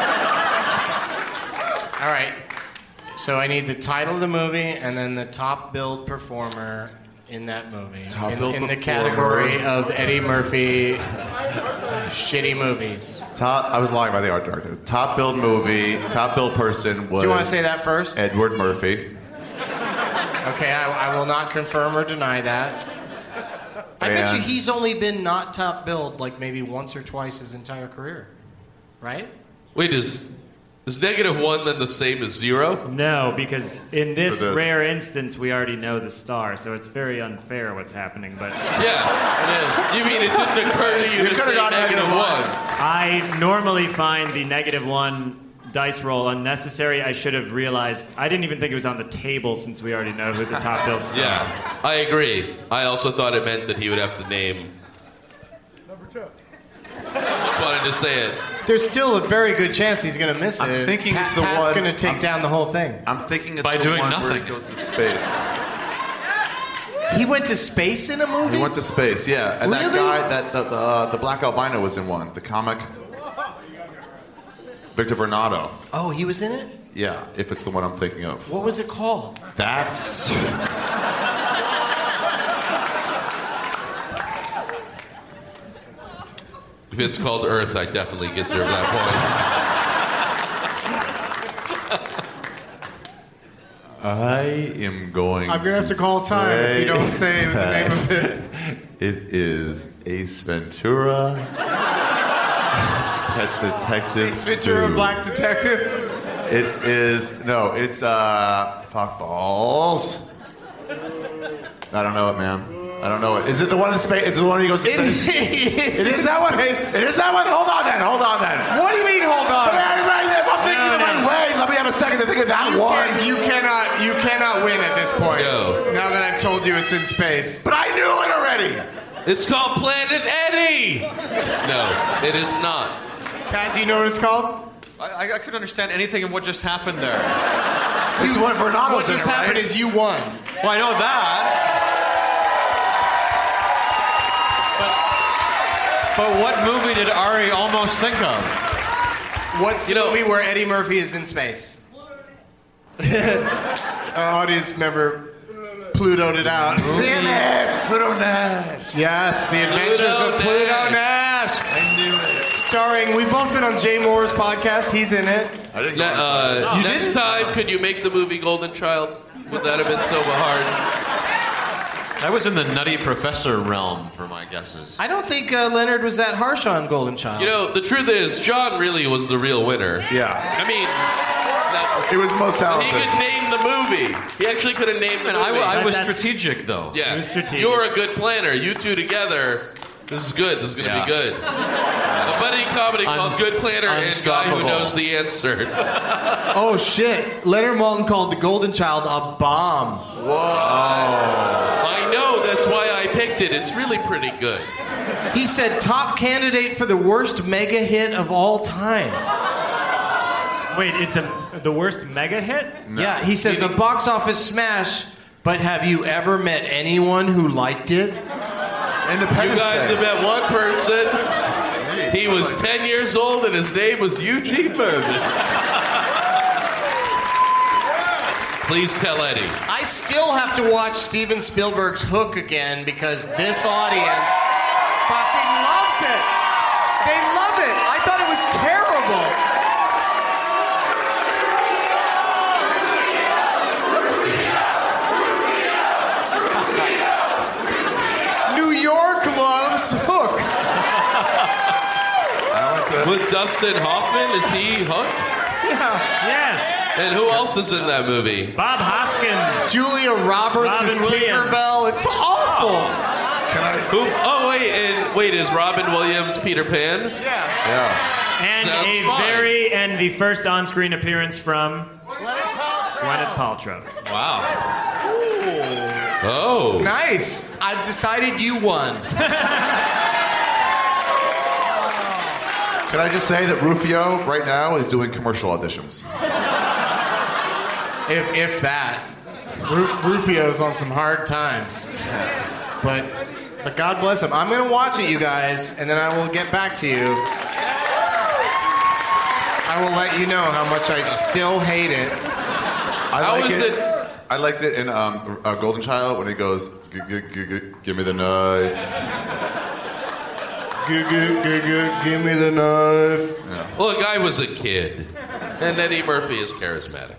All right. So I need the title of the movie and then the top billed performer in that movie. Top billed in the performer. category of Eddie Murphy shitty movies. I was lying about the art director. Top billed movie, top billed person was Do you want to say that first? Edward Murphy. Okay, I will not confirm or deny that. I bet you And- he's only been not top billed like maybe once or twice his entire career. Right? Wait, is -1 then the same as 0? No, because in this For this. rare instance, we already know the star, so it's very unfair what's happening. But Yeah, it is. You mean it didn't occur to you to say -1? I normally find the -1 dice roll unnecessary. I should have realized. I didn't even think it was on the table since we already know who the top billed star Yeah, is. I agree. I also thought it meant that he would have to name. Number 2. Just wanted to say it. There's still a very good chance he's going to miss it. I'm thinking it's the Pat's one- going to take down the whole thing. I'm thinking it's By the doing one nothing. where he goes to space. He went to space in a movie? He went to space, yeah. And that Really? guy, the black albino was in one. The comic. Victor Vernado. Oh, he was in it? Yeah, if it's the one I'm thinking of. What was it called? That's. If it's called Earth, I definitely deserve that point. I am going. I'm gonna have to call time if you don't say the name of it. It is Ace Ventura, Pet Detective. Ace Ventura, 2. Black Detective. It is it's fuck balls. I don't know it, man. I don't know it. Is it the one in space? Is it the one he goes to space? It is that one. It is that one. Hold on then. What do you mean? Hold on. If I'm thinking the right way, let me have a second to think of that one. You cannot win at this point. No. Now that I've told you it's in space. But I knew it already. It's called Planet Eddie. No, it is not. Pat, do you know what it's called? I couldn't understand anything of what just happened there. It's what Vernato's What just happened is you won. Well, I know that. But what movie did Ari almost think of? What's the movie where Eddie Murphy is in space? Our audience member Pluto'd it out. Damn it! It's Pluto Nash. Yes, The Adventures of Pluto Nash. I knew it. Starring, we've both been on Jay Moore's podcast. He's in it. I didn't. Next time, could you make the movie Golden Child? Would that have been so hard? I was in the Nutty Professor realm for my guesses. I don't think Leonard was that harsh on Golden Child. You know, the truth is, John really was the real winner. Yeah. I mean, it was most talented. He could name the movie. He actually could have named the movie. I was strategic, though. Yeah. I was strategic. You're a good planner. You two together, this is good. This is going to be good. A buddy comedy called Good Planner and Guy Who Knows the Answer. Oh, shit. Leonard Maltin called The Golden Child a bomb. Whoa. I know. That's why I picked it. It's really pretty good. He said top candidate for the worst mega hit of all time. Wait, it's the worst mega hit? No. Yeah, he says a box office smash, but have you ever met anyone who liked it? You guys have met one person. He was 10 years old and his name was Eugene Merman. Please tell Eddie. I still have to watch Steven Spielberg's Hook again because this audience fucking loves it. They love it. I thought it was terrible. New York loves Hook. With Dustin Hoffman, is he Hook? Yeah. Yes. And who else is in that movie? Bob Hoskins. Julia Roberts Robin is Williams. Tinkerbell. It's awful. Who? Oh wait, is Robin Williams Peter Pan? Yeah. And Sounds fine. and the first on-screen appearance from Gwyneth Paltrow. Wow. Oh. Nice. I've decided you won. Can I just say that Rufio right now is doing commercial auditions? If that. Rufio's on some hard times. But God bless him. I'm going to watch it, you guys, and then I will get back to you. I will let you know how much I still hate it. I liked it in Golden Child when he goes, give me the knife. Give me the knife. Yeah. Well, the guy was a kid, and Eddie Murphy is charismatic.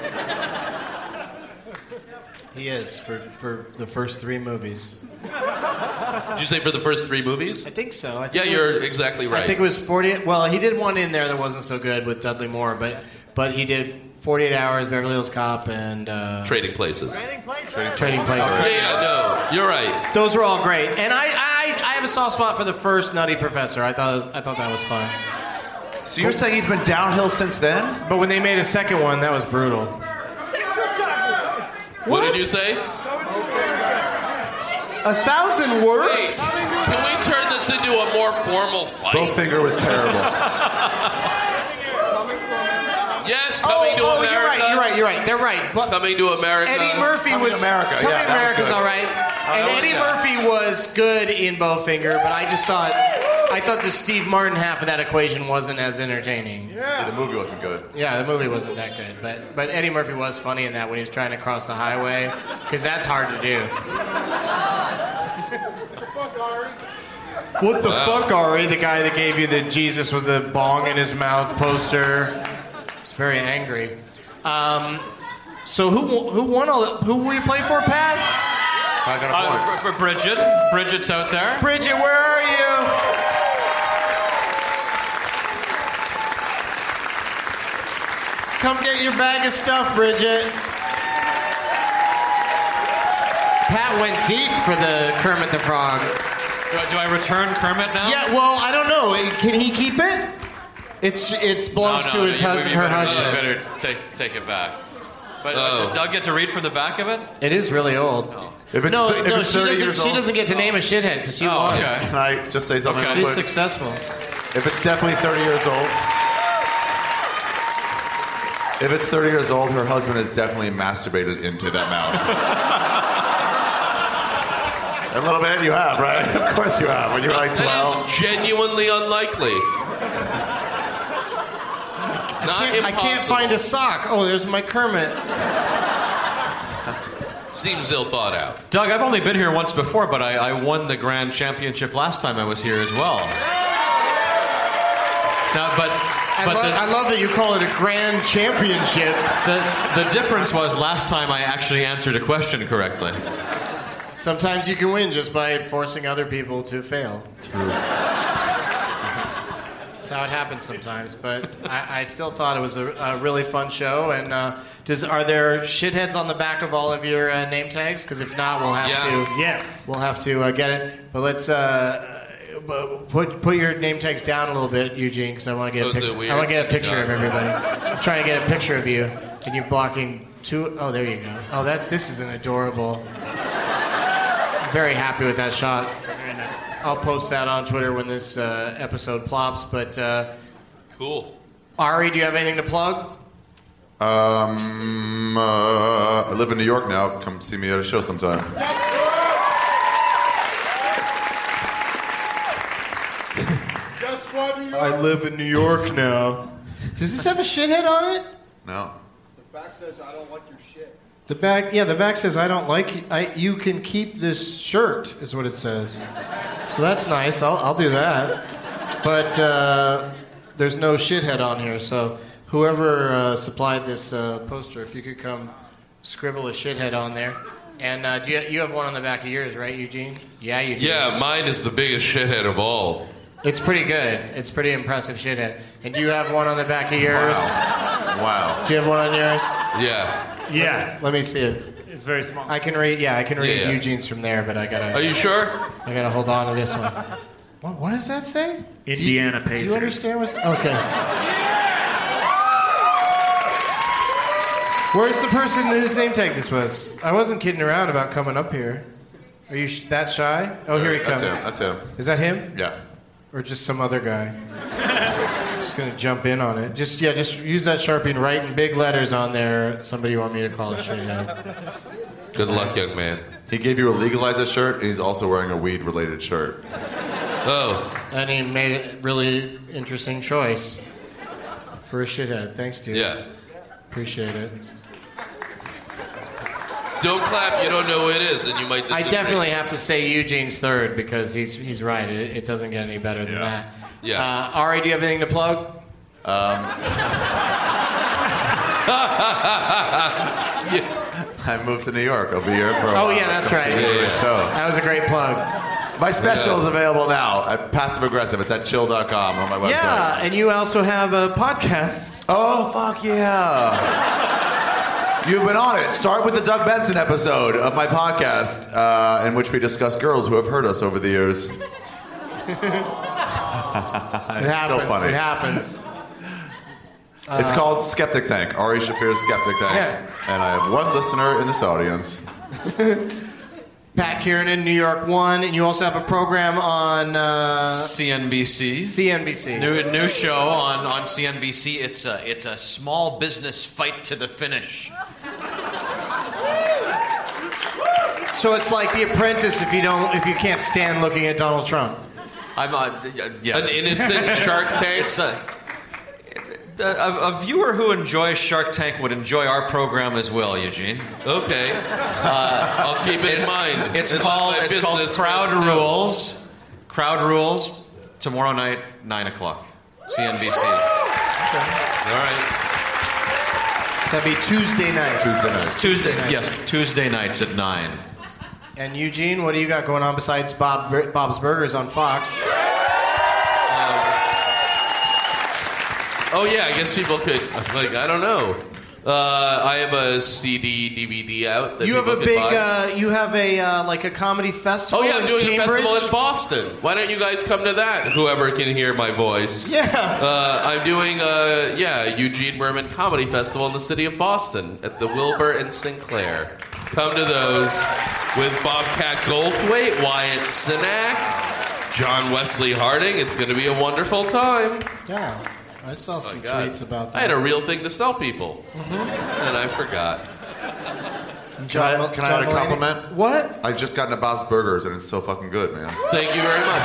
He is for the first three movies. Did you say for the first three movies? I think so. Yeah, you're exactly right. I think it was 40. Well, he did one in there that wasn't so good with Dudley Moore, but he did 48 Hours, Beverly Hills Cop, and Trading Places. Trading Places. Yeah, no, you're right. Those were all great, and I have a soft spot for the first Nutty Professor. I thought that was fun. So you're saying he's been downhill since then? But when they made a second one, that was brutal. What did you say? 1,000 words? Wait, can we turn this into a more formal fight? Bowfinger was terrible. Yes, Coming to America. You're right. They're right. But Coming to America. Eddie Murphy was America. Coming Yeah, to that was America's good. all right. And Eddie Murphy was good in Bowfinger, but I thought the Steve Martin half of that equation wasn't as entertaining. Yeah, the movie wasn't good. Yeah, the movie wasn't that good, but Eddie Murphy was funny in that when he was trying to cross the highway, because that's hard to do. What the fuck, Ari? The guy that gave you the Jesus with the bong in his mouth poster. He's very angry. So who won all that? Who were you playing for, Pat? I got a point. For Bridget. Bridget's out there. Bridget, where are you? Come get your bag of stuff, Bridget. Pat went deep for the Kermit the Frog. Do I return Kermit now? Yeah, well, I don't know. Can he keep it? It belongs to his husband, her husband. You better take it back. But does Doug get to read from the back of it? It is really old. Oh. If it's 30 years old, she doesn't get to name a shithead because she won. Okay. Can I just say something? Okay. real She's quick? successful. If it's definitely 30 years old. If it's 30 years old, her husband has definitely masturbated into that mouth. A little bit, you have, right? Of course you have. When you're like 12. That is genuinely unlikely. I can't find a sock. Oh, there's my Kermit. Seems ill thought out. Doug, I've only been here once before, but I won the grand championship last time I was here as well. Now, I love that you call it a grand championship. The difference was last time I actually answered a question correctly. Sometimes you can win just by forcing other people to fail. That's how it happens sometimes. But I still thought it was a really fun show. And are there shitheads on the back of all of your name tags? Because if not, we'll have to. Yes. We'll have to get it. But let's put your name tags down a little bit, Eugene, because I want to get a picture. I want to get a picture of everybody. I'm trying to get a picture of you, and you're blocking two. Oh, there you go. Oh, this is an adorable. Very happy with that shot. Very nice. I'll post that on Twitter when this episode plops. But Cool. Ari, do you have anything to plug? I live in New York now. Come see me at a show sometime. I live in New York now. Does this have a shithead on it? No. The back says, I don't like your shit. The back says, I don't like you can keep this shirt, is what it says. So that's nice. I'll do that. But there's no shithead on here, so whoever supplied this poster, if you could come scribble a shithead on there. And you have one on the back of yours, right, Eugene? Yeah, you do. Yeah, mine is the biggest shithead of all. It's pretty good. It's pretty impressive shithead. And do you have one on the back of yours? Wow. Do you have one on yours? Yeah. Yeah. Let me see it. It's very small. I can read Yeah. Eugene's from there, but I gotta. Are you sure? I gotta hold on to this one. What does that say? Indiana Do Pacers. you understand what's... Okay. Where's the person whose name tag this was? I wasn't kidding around about coming up here. Are you that shy? Oh, here he comes. That's him. Is that him? Yeah. Or just some other guy? Just gonna jump in on it. Just use that Sharpie and write in big letters on there. Somebody you want me to call a shithead. Good luck, young man. He gave you a legalized shirt, and he's also wearing a weed-related shirt. Oh. And he made a really interesting choice for a shithead. Thanks, dude. Yeah. Appreciate it. Don't clap. You don't know who it is, and you might disagree. I definitely have to say Eugene's third because he's right. It doesn't get any better than that. Yeah. Ari, do you have anything to plug? I moved to New York. I'll be here for a Oh, while. yeah, that's Come right. see me at the show. That was a great plug. My special is available now at Passive Aggressive. It's at chill.com on my website. Yeah, and you also have a podcast. Oh, fuck yeah. You've been on it. Start with the Doug Benson episode of my podcast in which we discuss girls who have hurt us over the years. It happens. Still funny. It happens. It's called Skeptic Tank, Ari Shaffir's Skeptic Tank. Yeah. And I have one listener in this audience. Pat Kiernan, New York 1, and you also have a program on CNBC. CNBC. New show on CNBC. It's a small business fight to the finish. So it's like The Apprentice if you can't stand looking at Donald Trump. I'm yes. An innocent Shark Tank. A viewer who enjoys Shark Tank would enjoy our program as well, Eugene. Okay. I'll keep it in mind. It's Let called my business Crowd friends know. Rules. Crowd Rules. Tomorrow night, 9 o'clock. CNBC. All right. that'd be Tuesday nights. Tuesday nights. Yes, Tuesday nights at 9. And Eugene, what do you got going on besides Bob's Burgers on Fox? Oh yeah, I guess people could I don't know. I have a CD, DVD out. That You have a people could big, buy. you have a like a comedy festival. Oh yeah, I'm doing in a Cambridge? festival in Boston. Why don't you guys come to that? Whoever can hear my voice. Yeah. I'm doing Eugene Merman Comedy Festival in the city of Boston at the Wilbur and Sinclair. Come to those with Bobcat Goldthwait, Wyatt Cenac, John Wesley Harding. It's going to be a wonderful time. Yeah. I saw some tweets about that. I had a real thing to sell people, and I forgot. Can I add a compliment? What? I've just gotten a Bob's Burgers, and it's so fucking good, man. Thank you very much.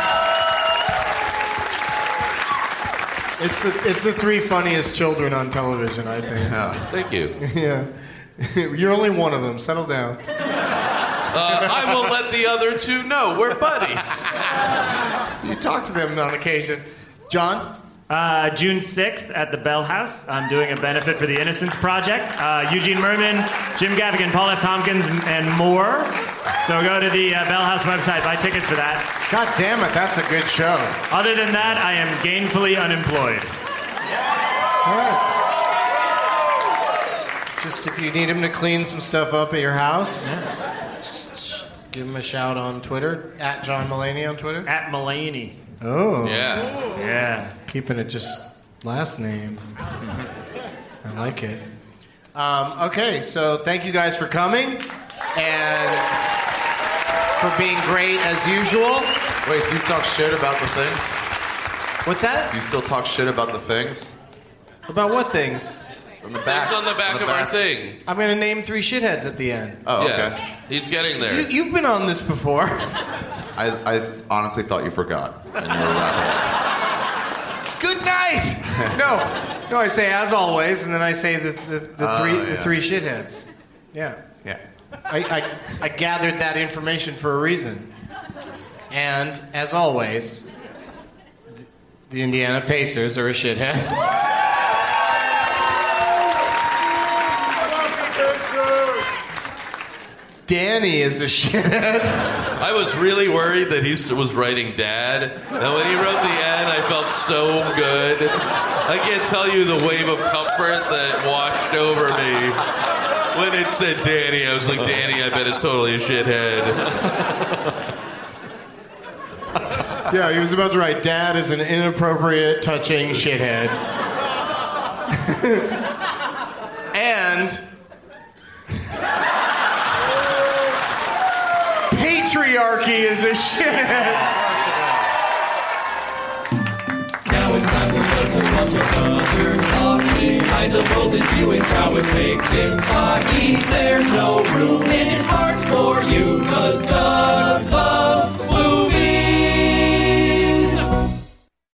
It's the 3 funniest children on television, I think. Yeah. Thank you. Yeah. You're only one of them. Settle down. I will let the other 2 know. We're buddies. You talk to them on occasion. John? June 6th at the Bell House. I'm doing a benefit for the Innocence Project. Eugene Merman, Jim Gaffigan, Paul F. Tompkins, and more. So go to the Bell House website, buy tickets for that. God damn it, that's a good show. Other than that, I am gainfully unemployed. All right. Just if you need him to clean some stuff up at your house, just give him a shout on Twitter, at John Mulaney on Twitter. At Mulaney. Oh. Yeah. Yeah. Keeping it just last name. I like it. Okay, so thank you guys for coming and for being great as usual. Wait, do you talk shit about the things? What's that? Do you still talk shit about the things? About what things? On the back. It's on the back of our thing. I'm going to name 3 shitheads at the end. Oh, okay. Yeah. He's getting there. You've been on this before. I honestly thought you forgot, and you were wrapping Good night! No, I say as always, and then I say the 3 shitheads. Yeah. Yeah. I gathered that information for a reason. And, as always, the Indiana Pacers are a shithead. Danny is a shithead. I was really worried that he was writing Dad. And when he wrote the end, I felt so good. I can't tell you the wave of comfort that washed over me. When it said Danny, I was like, Danny, I bet it's totally a shithead. Yeah, he was about to write, Dad is an inappropriate, touching shithead. And patriarchy is a shithead. Now it's time for Doug to launch another talkie. Eyes of golden viewing prowess makes him cocky. There's no room in his heart for you, 'cause